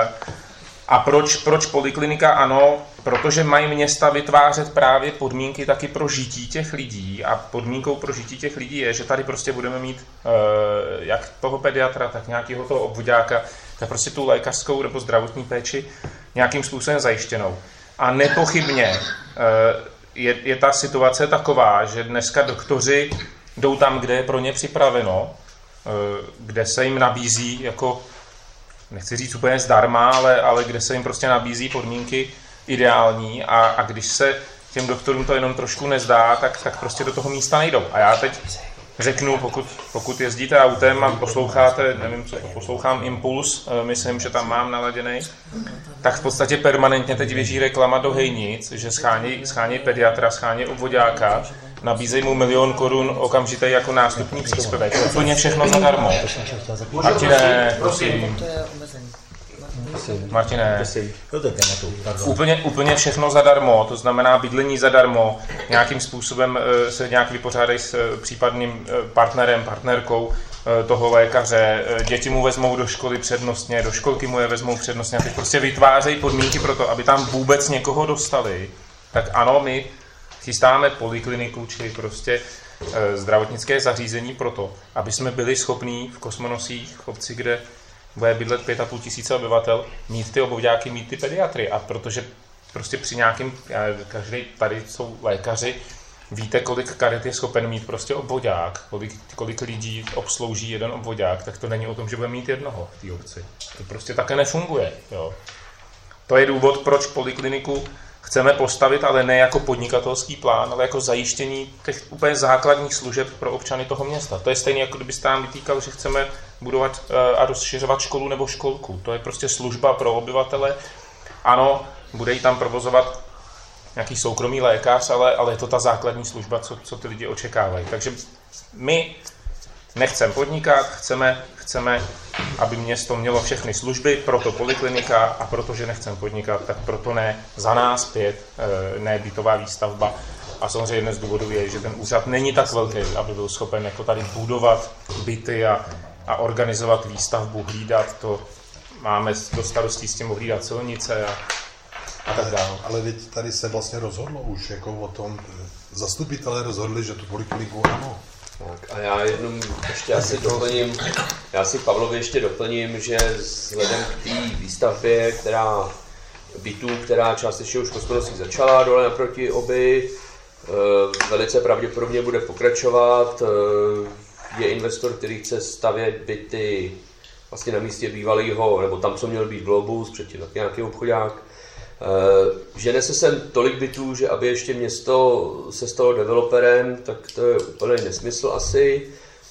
A proč, proč poliklinika? Ano, protože mají města vytvářet právě podmínky taky pro žití těch lidí a podmínkou pro žití těch lidí je, že tady prostě budeme mít e, jak toho pediatra, tak nějakého toho obvoďáka, tak prostě tu lékařskou nebo zdravotní péči nějakým způsobem zajištěnou. A nepochybně e, je, je ta situace taková, že dneska doktoři jdou tam, kde je pro ně připraveno, e, kde se jim nabízí jako nechci říct úplně zdarma, ale, ale kde se jim prostě nabízí podmínky ideální a, a když se těm doktorům to jenom trošku nezdá, tak, tak prostě do toho místa nejdou. A já teď řeknu, pokud, pokud jezdíte autem a posloucháte, nevím, co to poslouchám, Impuls, myslím, že tam mám naladěnej, tak v podstatě permanentně teď běží reklama do Hejnic, že schánějí scháněj pediatra, schánějí obvoďáka, nabízejí mu milion korun okamžitě jako nástupní příspěvek. To úplně všechno zadarmo. Martine, prosím. Martine, úplně, úplně všechno zadarmo, to znamená bydlení zadarmo, nějakým způsobem se nějak vypořádají s případným partnerem, partnerkou toho lékaře, děti mu vezmou do školy přednostně, do školky mu je vezmou přednostně a teď prostě vytvářejí podmínky pro to, aby tam vůbec někoho dostali. Tak ano, my chystáme polikliniku, čili prostě zdravotnické zařízení pro to, aby jsme byli schopní v Kosmonosích, v obci, kde bude bydlet pět a půl tisíce obyvatel, mít ty obvoďáky, mít ty pediatry. A protože prostě při nějakým, každý tady jsou lékaři, víte, kolik karet je schopen mít prostě obvoďák, kolik, kolik lidí obslouží jeden obvoďák, tak to není o tom, že bude mít jednoho v té obci. To prostě také nefunguje. Jo. To je důvod, proč polikliniku chceme postavit, ale ne jako podnikatelský plán, ale jako zajištění těch úplně základních služeb pro občany toho města. To je stejné, jako kdybyste nám vytýkal, že chceme budovat a rozšiřovat školu nebo školku. To je prostě služba pro obyvatele. Ano, bude ji tam provozovat nějaký soukromý lékař, ale, ale je to ta základní služba, co, co ty lidi očekávají. Takže my nechceme podnikat, chceme, chceme, aby město mělo všechny služby, proto poliklinika a protože nechceme podnikat, tak proto ne za nás pět, ne bytová výstavba. A samozřejmě jeden z důvodů je, že ten úřad není tak velký, aby byl schopen jako tady budovat byty a, a organizovat výstavbu, hlídat to. Máme do starostí s tím hlídat silnice a, a tak dále. Ale teď tady se vlastně rozhodlo už jako o tom, zastupitelé rozhodli, že tu polikliniku ano. Tak a já jenom ještě asi doplním, já si Pavlovi ještě doplním, že vzhledem k té výstavbě, která bytů, která částečně už Kosmonosí začala dole naproti Oby, velice pravděpodobně bude pokračovat. Je investor, který chce stavět byty vlastně na místě bývalého, nebo tam, co měl být Globus, předtím taky nějaký obchodák. Žene se sem tolik bytů, že aby ještě město se stalo developerem, tak to je úplně nesmysl asi.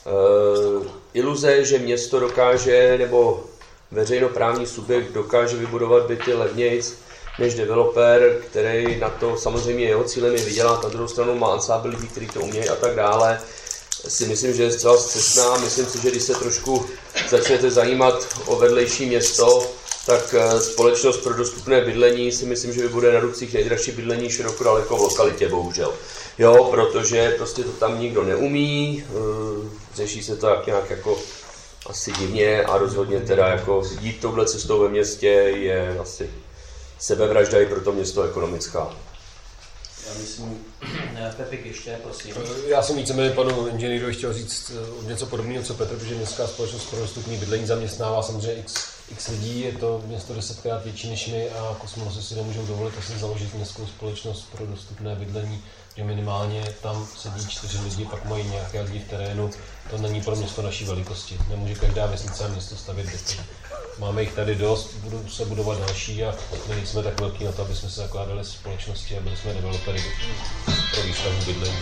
Iluze, že město dokáže, nebo veřejnoprávní subjekt dokáže vybudovat byty levnějc než developer, který na to samozřejmě jeho cílem je vydělat, na druhou stranu má ansábl lidí, kteří to umějí a tak dále, si myslím, že je zcela zcestná. Myslím si, že když se trošku začnete zajímat o vedlejší město, tak společnost pro dostupné bydlení si myslím, že bude na rucích nejdražší bydlení široko daleko v lokalitě, bohužel. Jo, protože prostě to tam nikdo neumí, řeší se to jak nějak jako asi divně a rozhodně teda jako jít touhle cestou ve městě je asi sebevražda i pro to město ekonomická. Já myslím, Pepik ještě, prosím. Já jsem víceméně panu inženýrovi chtěl říct něco podobného, co Petr, protože městská společnost pro dostupné bydlení zaměstnává samozřejmě x, x lidí, je to město desetkrát větší než my a Kosmonosy si nemůžou dovolit asi založit městskou společnost pro dostupné bydlení, že minimálně tam sedí čtyři lidi, pak mají nějaké lidi v terénu, to není pro město naší velikosti. Nemůže každá vesnice a město stavět byty. Máme jich tady dost, budou se budovat další a my nejsme tak velký na to, aby jsme se zakládali společnosti a byli jsme developery pro výstavbu bydlení.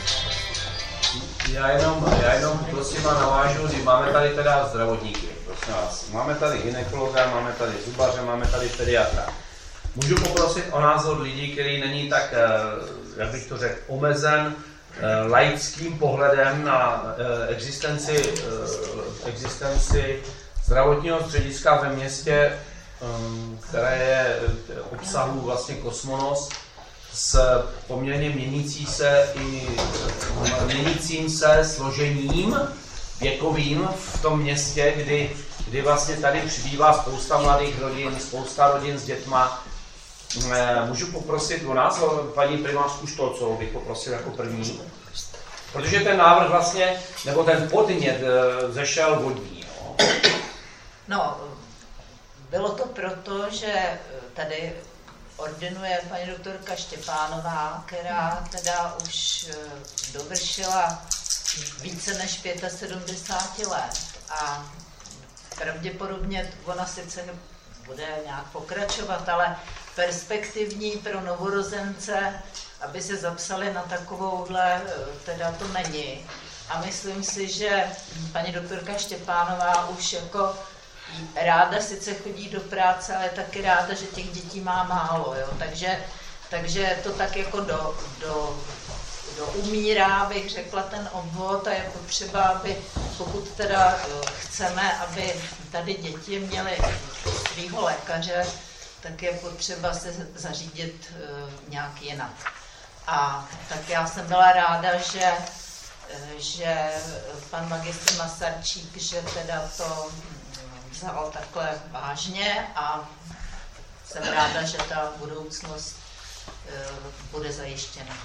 Já jenom, já jenom prosím a navážu, že máme tady teda zdravotníky, prosím vás. Máme tady gynekologa, máme tady zubaře, máme tady pediatra. Můžu poprosit o názor lidí, který není tak, jak bych to řekl, omezen laickým pohledem na existenci, existenci zdravotního střediska ve městě, které je obsahu vlastně Kosmonos, s poměrně měnící se i měnícím se složením věkovým v tom městě, kdy, kdy vlastně tady přibývá spousta mladých rodin, spousta rodin s dětma. Můžu poprosit o názor paní primářku Štolcovou, bych poprosil jako první, protože ten návrh vlastně, nebo ten podnět zešel vodní. No. No, bylo to proto, že tady ordinuje paní doktorka Štěpánová, která teda už dovršila více než sedmdesát pět let a pravděpodobně ona sice bude nějak pokračovat, ale perspektivní pro novorozence, aby se zapsali na takovouhle, teda to není. A myslím si, že paní doktorka Štěpánová už jako ráda sice chodí do práce, ale taky ráda, že těch dětí má málo, jo? Takže, takže to tak jako do, do, do umírá, bych řekla, ten obvod a je potřeba, aby pokud teda chceme, aby tady děti měly svýho lékaře, tak je potřeba se zařídit nějak jinak. A tak já jsem byla ráda, že, že pan magistr Masarčík, že teda to vzal takhle vážně a jsem ráda, že ta budoucnost bude zajištěna.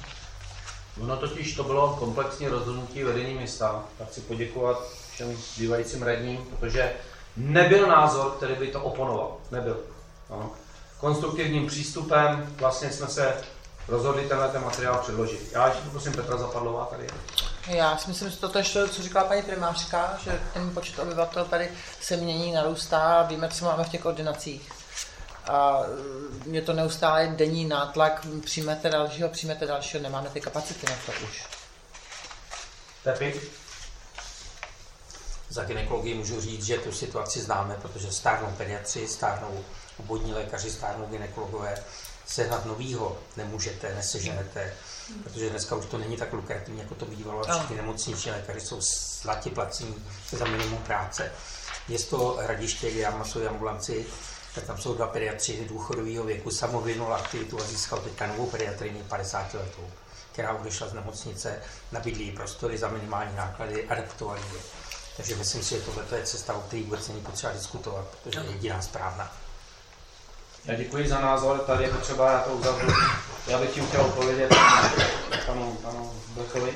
No totiž to bylo komplexní rozhodnutí vedení města. Tak chci poděkovat všem zbývajícím radním, protože nebyl názor, který by to oponoval. Nebyl. No. Konstruktivním přístupem vlastně jsme se rozhodli tenhle materiál předložit. Já ještě poprosím Petra Zapadlová tady. Já si myslím, že to je to, co říkala paní primářka, že ten počet obyvatel tady se mění, narůstá a víme, co máme v těch ordinacích. a mě to neustále denní nátlak, přijmete dalšího, přijmete dalšího, nemáme ty kapacity na to už. Tepi? Za gynekologii můžu říct, že tu situaci známe, protože stárnou pediatři, stárnou obvodní lékaři, stárnou gynekologové. Sehnat novýho nemůžete, neseženete, protože dneska už to není tak lukrativní, jako to bývalo. Všichni nemocniční lékaři jsou zlatě placení za minimum práce. Město Hradiště, kde já mám svoji ambulanci, tak tam jsou dva pediatři důchodového věku, samovinul aktivitu a získal teďka novou pediatrii padesáti letou, která odešla z nemocnice, nabídli jí prostory za minimální náklady, adaptovali je. Takže myslím si, že tohle je cesta, o které vůbec není potřeba diskutovat, protože je jediná správná. Já děkuji za názor, tady je potřeba, já to uzavřu. Já bych tím chtěl odpovědět panu, panu Blechovi.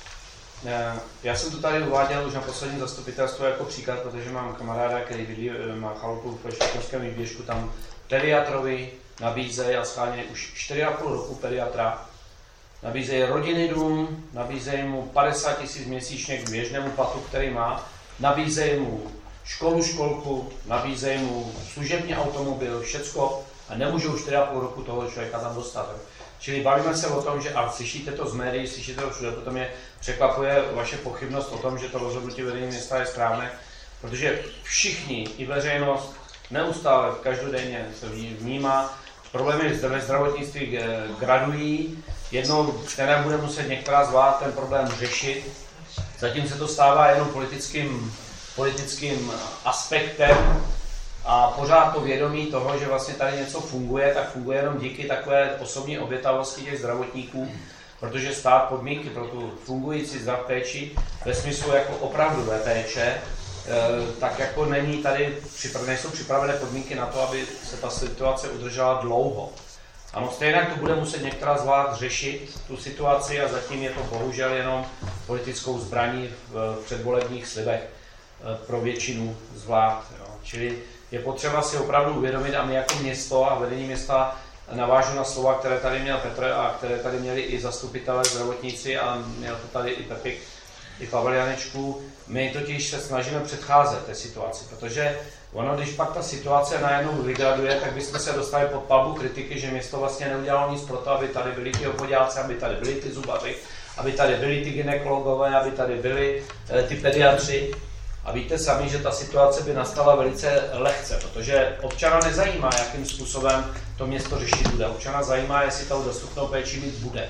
Já jsem to tady uváděl už na posledním zastupitelstvu jako příklad, protože mám kamaráda, který bydlí, má chalupu v Štěkovském výběžku, tam pediatrovi nabízejí a schánějí už čtyři a půl roku pediatra. Nabízejí rodinný dům, nabízejí mu padesát tisíc měsíčně k běžnému platu, který má, nabízejí mu školu, školku, nabízejí mu služební automobil, všecko a nemůžou čtyři a půl roku toho člověka tam dostat. Čili bavíme se o tom, že a slyšíte to z médií, slyšíte to všude, potom mě překvapuje vaše pochybnost o tom, že to rozhodnutí vedení města je správné, protože všichni, i veřejnost, neustále, každodenně se vnímá, problémy ve zdravotnictví gradují, jednou, která bude muset některá z vlád ten problém řešit, zatím se to stává jenom politickým, politickým aspektem, a pořád to vědomí toho, že vlastně tady něco funguje, tak funguje jenom díky takové osobní obětavosti těch zdravotníků, protože stát podmínky pro tu fungující zdrav péči ve smyslu jako opravdové péče, tak jako není tady, nejsou připravené podmínky na to, aby se ta situace udržela dlouho. Ano, stejně to bude muset některá z vlád řešit tu situaci a zatím je to bohužel jenom politickou zbraní v předvolebních slibech pro většinu z vlád. Jo. Čili je potřeba si opravdu uvědomit a my jako město a vedení města navážu na slova, které tady měl Petr a které tady měli i zastupitelé zdravotníci a měl to tady i Pepik, i Pavel Janečku. My totiž se snažíme předcházet té situaci, protože ono, když pak ta situace najednou vygraduje, tak bychom se dostali pod palbu kritiky, že město vlastně neudělalo nic pro to, aby tady byli ty obvoďáci, aby tady byli ty zubaři, aby tady byli ty gynekologové, aby tady byli e, ty pediatři. A víte sami, že ta situace by nastala velice lehce, protože občana nezajímá, jakým způsobem to město řešit bude. Občana zajímá, jestli tou dostupnou péči mít bude.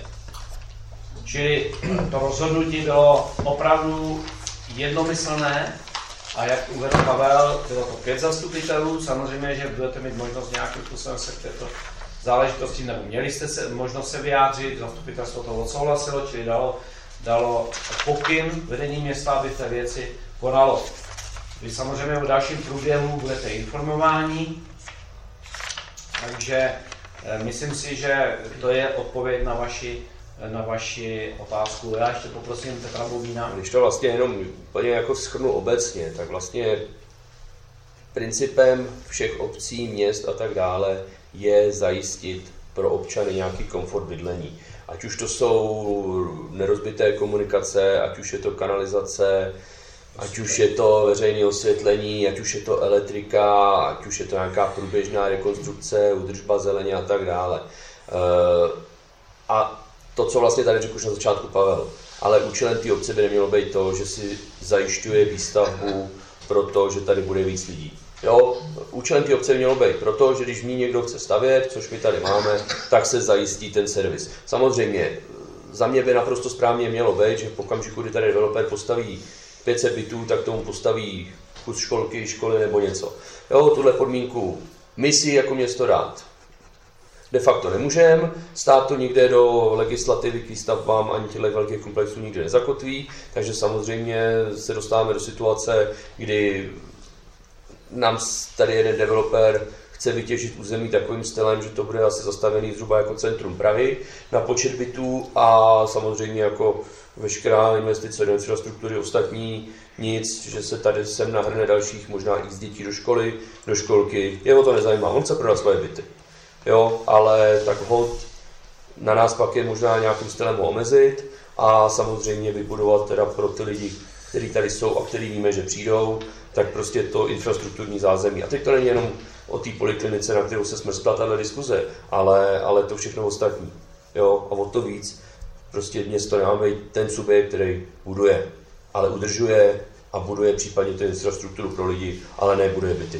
Čili to rozhodnutí bylo opravdu jednomyslné a jak uvedl Pavel, bylo to pět zastupitelů. Samozřejmě, že budete mít možnost nějakým způsobem se k této záležitosti, nebo měli jste se, možnost se vyjádřit, zastupitelstvo to odsouhlasilo, čili dalo, dalo pokyn vedení města, aby v té věci konalo. Vy samozřejmě o dalším průběhu budete informováni, takže e, myslím si, že to je odpověď na vaši, na vaši otázku. Já ještě poprosím Petra Bobína. Když to vlastně jenom úplně jako shrnu obecně, tak vlastně principem všech obcí, měst a tak dále je zajistit pro občany nějaký komfort bydlení. Ať už to jsou nerozbité komunikace, ať už je to kanalizace, ať už je to veřejné osvětlení, ať už je to elektrika, ať už je to nějaká průběžná rekonstrukce, údržba zeleně a tak dále. A to, co vlastně tady řekl už na začátku Pavel, ale účelem té obce by nemělo být to, že si zajišťuje výstavbu proto, že tady bude víc lidí. Jo, účelem té obce by mělo být proto, že když v ní někdo chce stavět, což my tady máme, tak se zajistí ten servis. Samozřejmě, za mě by naprosto správně mělo být, že v okamžiku, kdy tady developer postaví pět set bytů, tak tomu postaví kus školky, školy nebo něco. Jo, tuhle podmínku my si jako město dát de facto nemůžeme, stát to nikde do legislativy k výstavbám ani těchto velkých komplexů nikde nezakotví, takže samozřejmě se dostáváme do situace, kdy nám tady jeden developer chce vytěžit území takovým stylem, že to bude asi zastavený zhruba jako centrum Prahy na počet bytů a samozřejmě jako veškerá investice do infrastruktury ostatní nic, že se tady sem nahrne dalších možná x dětí do školy, do školky, jeho to nezajímá, on chce prodat svoje byty. Jo, ale tak hod na nás pak je možná nějakým stylem ho omezit a samozřejmě vybudovat teda pro ty lidi, kteří tady jsou a kteří víme, že přijdou, tak prostě to infrastrukturní zázemí. A teď to není jenom o té poliklinice, na kterou se smrskla tahle diskuze, ale, ale to všechno ostatní. Jo? A o to víc, prostě město nemá být ten subjekt, který buduje, ale udržuje a buduje případně tu infrastrukturu pro lidi, ale ne buduje byty.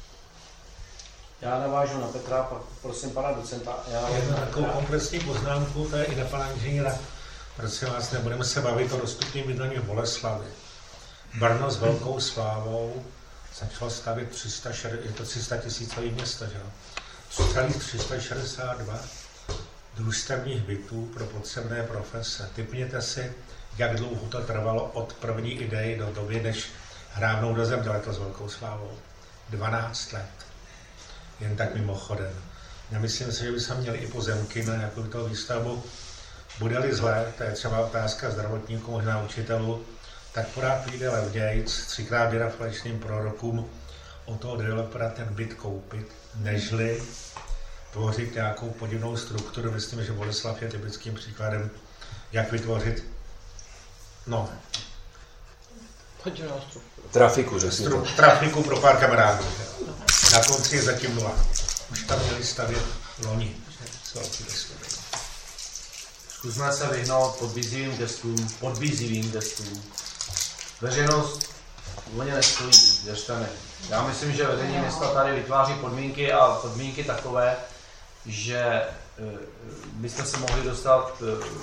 Já navážu na Petra, pak prosím pana docenta. Já jednu takovou komplexní poznámku, to je i na pana inženýra. Prosím vás, nebudeme se bavit o dostupném bydlení v Boleslavi. Brno s velkou slávou začalo stavět tři sta, je to tři sta tisícový město, že jo? Celých tři sta šedesát dva družstevních bytů pro potřebné profese. Typněte si, jak dlouho to trvalo od první idei do doby, než hrábnou do zem daleko s velkou slávou. dvanáct let. Jen tak mimochodem. Nemyslím si, že bychom měli i pozemky na nějakou toho výstavbu. Bude-li zlé, to je třeba otázka zdravotníků, možná učitelů, tak pořád vyjde levnějc, třikrát věra falešným prorokům o toho developera ten byt koupit, nežli tvořit nějakou podivnou strukturu. Myslím, že Boleslav je typickým příkladem, jak vytvořit no, podivnou strukturu. Trafiku, řekni to. Trafiku pro pár kamarádů. Na konci je zatím nula. Už tam měli stavět loni. Zkusme se vyhnout podvízivým gestům, podvízivým gestům. Veřejnost o ně nestojí, věřte mi. Já myslím, že vedení města tady vytváří podmínky a podmínky takové, že byste se mohli dostat,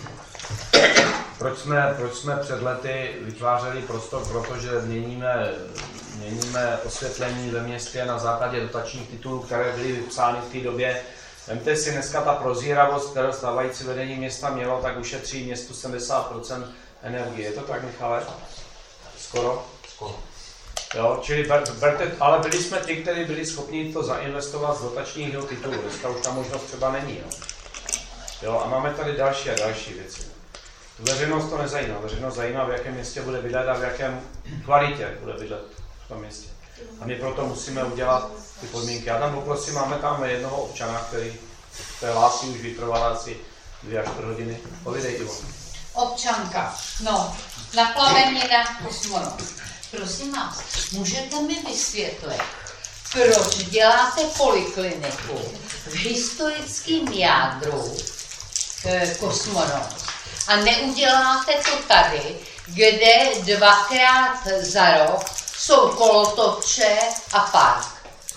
proč jsme, proč jsme před lety vytvářeli prostor, protože měníme, měníme osvětlení ve městě na základě dotačních titulů, které byly vypsány v té době. Vemte si dneska ta prozíravost, kterou stávající vedení města mělo, tak ušetří městu sedmdesát procent energie. Je to tak, Michale? Skoro? Skoro. Jo, čili berte, ale byli jsme ti, kteří byli schopni to zainvestovat z dotačních titulů. Dneska už ta možnost třeba není. Jo. Jo, a máme tady další a další věci. Veřejnost to nezajímá. Veřejnost zajímá, v jakém městě bude bydlet a v jakém kvalitě bude bydlet v tom městě. A my proto musíme udělat ty podmínky. Já tam poprosím, máme tam jednoho občana, který se hlásí už vytrvala asi dvě až čtyři hodiny. Povídej, Ivo. Občanka, no, na Plavenina Kosmonov. Prosím vás, můžete mi vysvětlit, proč děláte polikliniku v historickém jádru e, Kosmonov a neuděláte to tady, kde dvakrát za rok jsou kolotoče a park.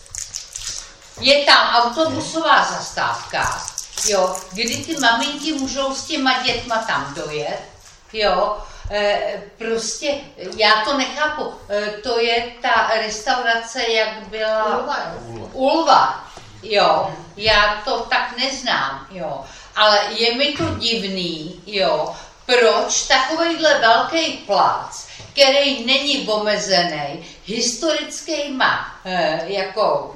Je tam autobusová zastávka, jo, kdy ty maminky můžou s těma dětma tam dojet, jo, e, prostě já to nechápu, e, to je ta restaurace, jak byla Ulva, Ulva, jo, já to tak neznám, jo, ale je mi to divný, jo, proč takovejhle velký plác, který není omezený historickýma e, jako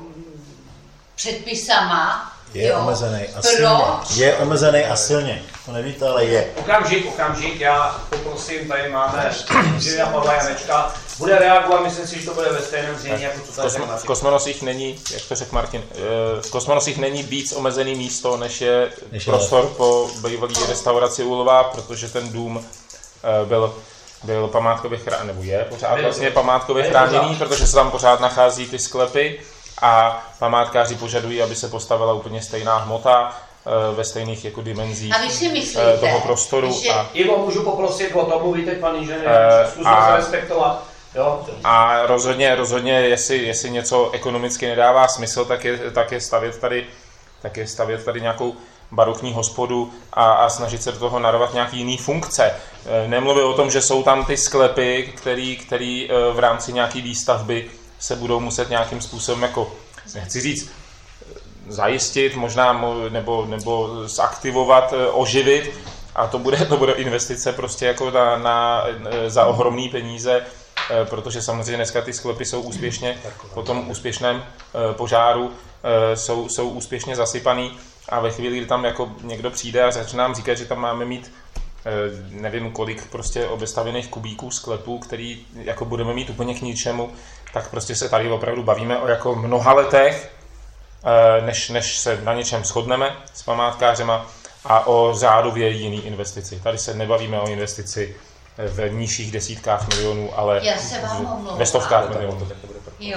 předpisama, je jo, omezený a silně. Je omezený a silně. To nevíte, ale je. Okamžik, okamžik, já poprosím, tady máme inženýra Pavla Janečka, bude reagovat, myslím si, že to bude ve stejném znění, jako to tady řekl. V Kosmonosích není, jak to řekl Martin, v Kosmonosích není víc omezený místo, než je než prostor je. Po bývalý restauraci Ulva, protože ten dům byl byl památkově chráněný, nebo je pořád vlastně památkově chráněný, protože se tam pořád nachází ty sklepy a památkáři požadují, aby se postavila úplně stejná hmota ve stejných jako dimenzích myslíte, toho prostoru. Že... A, Ivo, můžu poprosit o to, mluvíte, pan inženýr, zkusme se respektovat. Jo? A rozhodně, rozhodně jestli, jestli něco ekonomicky nedává smysl, tak je, tak je stavět tady, tak je stavět tady nějakou barokní hospodu a, a snažit se do toho narovat nějaký jiný funkce. Nemluvím o tom, že jsou tam ty sklepy, který, který v rámci nějaké výstavby se budou muset nějakým způsobem, jako, nechci říct, zajistit, možná nebo, nebo zaktivovat, oživit, a to bude, to bude investice prostě jako na, na, za ohromné peníze, protože samozřejmě dneska ty sklepy jsou úspěšně po tom úspěšném požáru jsou, jsou úspěšně zasypaný a ve chvíli, kdy tam jako někdo přijde a začne nám říkat, že tam máme mít nevím kolik prostě obestavěných kubíků sklepů, který jako budeme mít úplně k ničemu, tak prostě se tady opravdu bavíme o jako mnoha letech, než, než se na něčem shodneme s památkářema a o řádově jiný investici. Tady se nebavíme o investici v nižších desítkách milionů, ale Já se vám ve stovkách milionů. Jo,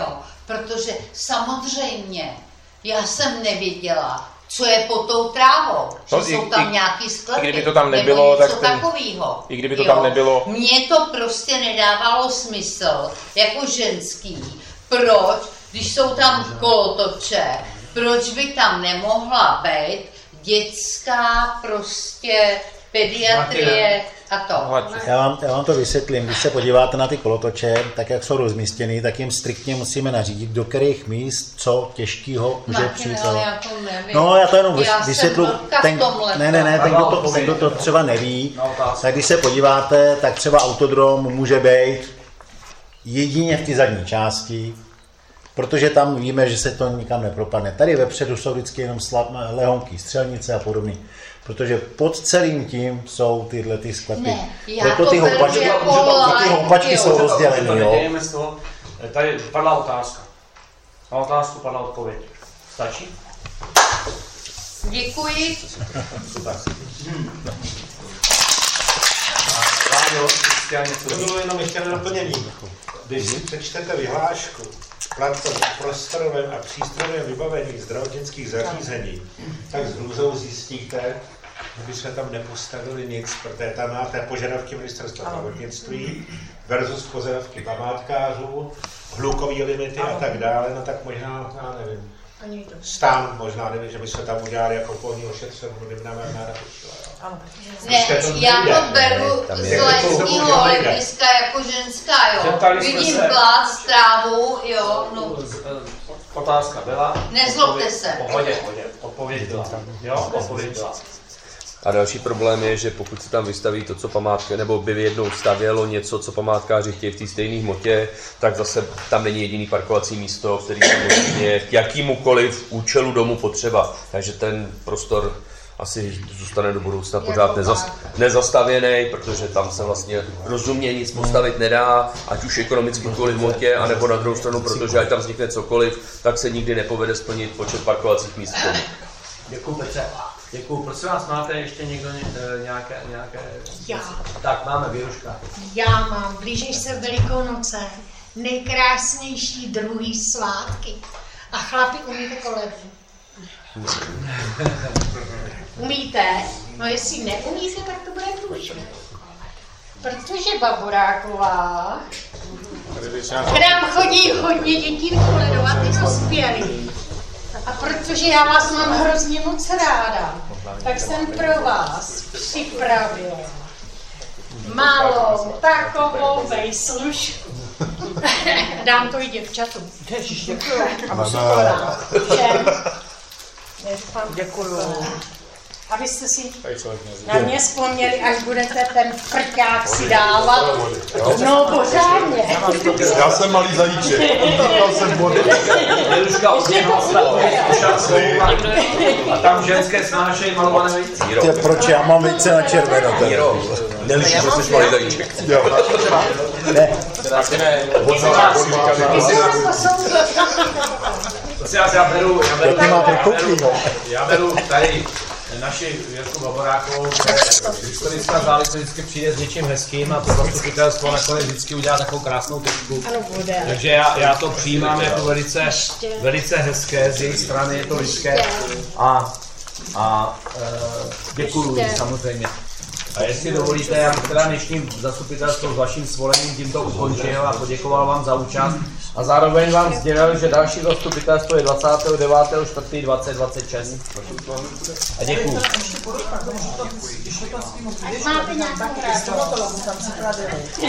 protože samozřejmě já jsem nevěděla, co je pod tou trávou, že No, jsou i- tam i- nějaký sklepy, i kdyby to tam nebylo, nebo něco tak ten- takovýho. i kdyby to tam nebylo. Mně to prostě nedávalo smysl, jako ženský, proč, když jsou tam kolotoče, proč by tam nemohla být dětská prostě pediatrie a to. Já vám, já vám to vysvětlím. Když se podíváte na ty kolotoče, tak jak jsou rozmístěny, tak jim striktně musíme nařídit, do kterých míst co těžkého může Martin, přijít. ale já to nevím. No, já to jenom Já jsem vysvětlu. vlka v Ten, tomhle. ne, ne, ne, ten, kdo to, ten, kdo to třeba neví, tak když se podíváte, tak třeba autodrom může být jedině v té zadní části, protože tam víme, že se to nikam nepropadne. Tady vepředu jsou vždycky jenom slab, lehonké střelnice a podobně. Protože pod celým tím jsou tyhle ty sklepy. Ne, já Proto to ty beru houpačky, jako proto ty like, houpačky jo. jsou rozděleny, jo. Nedějeme z toho. Tady padla otázka. Na otázku padla odpověď. Stačí? Děkuji. Super. Láďo, chtěl něco To bylo jenom ještě na doplnění. Když si přečtete vyhlášku platnou prostorovém a přístrojovém vybavení zdravotnických zařízení, tak s hrůzou zjistíte, že bychom tam nepostavili nic, protože tam máte požadavky ministerstva zdravotnictví versus požadavky památkářů, hlukové limity a tak dále, no tak možná, já nevím, stán možná, nevím, že bychom tam udělali jako polní ošetřenou, kdyby nám armáda počila. Ne, já to beru z lesního hlediska jako ženská, jo. Zeptali jsme Vidím se- plác, trávu, jo, no. Otázka byla. Nezlobte Odpověď- se. Pohodě, pohodě. Odpověď byla. Jo, odpověď byla. A další problém je, že pokud se tam vystaví to, co památka, nebo by jednou stavělo něco, co památkáři chtějí v té stejné hmotě, tak zase tam není jediný parkovací místo, který je k jakýmukoliv účelu domu potřeba. Takže ten prostor asi zůstane do budoucna pořád nezas, nezastavěný, protože tam se vlastně rozumně nic postavit nedá, ať už ekonomicky kvůli hmotě, anebo na druhou stranu, protože ať tam vznikne cokoliv, tak se nikdy nepovede splnit počet parkovacích míst. Děkuji, Petře. Děkuji. Prosím vás, máte ještě někdo ně, nějaké, nějaké... Já. Tak, máme Věruška. Já mám, blíží se Velikonoce, nejkrásnější druhý svátky. A chlapi, umíte koledu? Umíte? No jestli neumíte, tak to bude průšvih. Protože Baboráková, k nám chodí hodně dětí koledovat i dospělí. A protože já vás mám hrozně moc ráda, tak jsem pro vás připravila malou takovou vejslušku. Dám to i děvčatům. A musím to dát všem. Děkuju. Abyste si na mě vzpomněli, až budete ten frťák si dávat. No, pořádně. Já jsem malý zajíček, říkal jsem body. Věruška odběhla stavku a tam ženské snášejí malované vejce. Tě, proč já mám vejce na červeno? Nelíš, že jsi malý zajíček. Jo. Ne. Prosím vás, já beru, já beru, Ty máte já beru, koupí, no. já beru tady naši Věrku Baborákovou, historická záležitost vždycky přijde s něčím hezkým a to zastupitelstvo nakonec vždycky udělá takovou krásnou tečku. Takže já, já to přijímám jako velice, velice hezké, z její strany je to lidské a, a e, děkuju jí samozřejmě. A jestli dovolíte, já bych teda dnešním zastupitelstvo s vaším svolením tímto ukončil a poděkoval vám za účast. A zároveň vám sdělil, že další zastupitelstvo je dvacátého devátého čtvrtého dvacet dvacet šest. A děkuju. Máte nějakou rádu?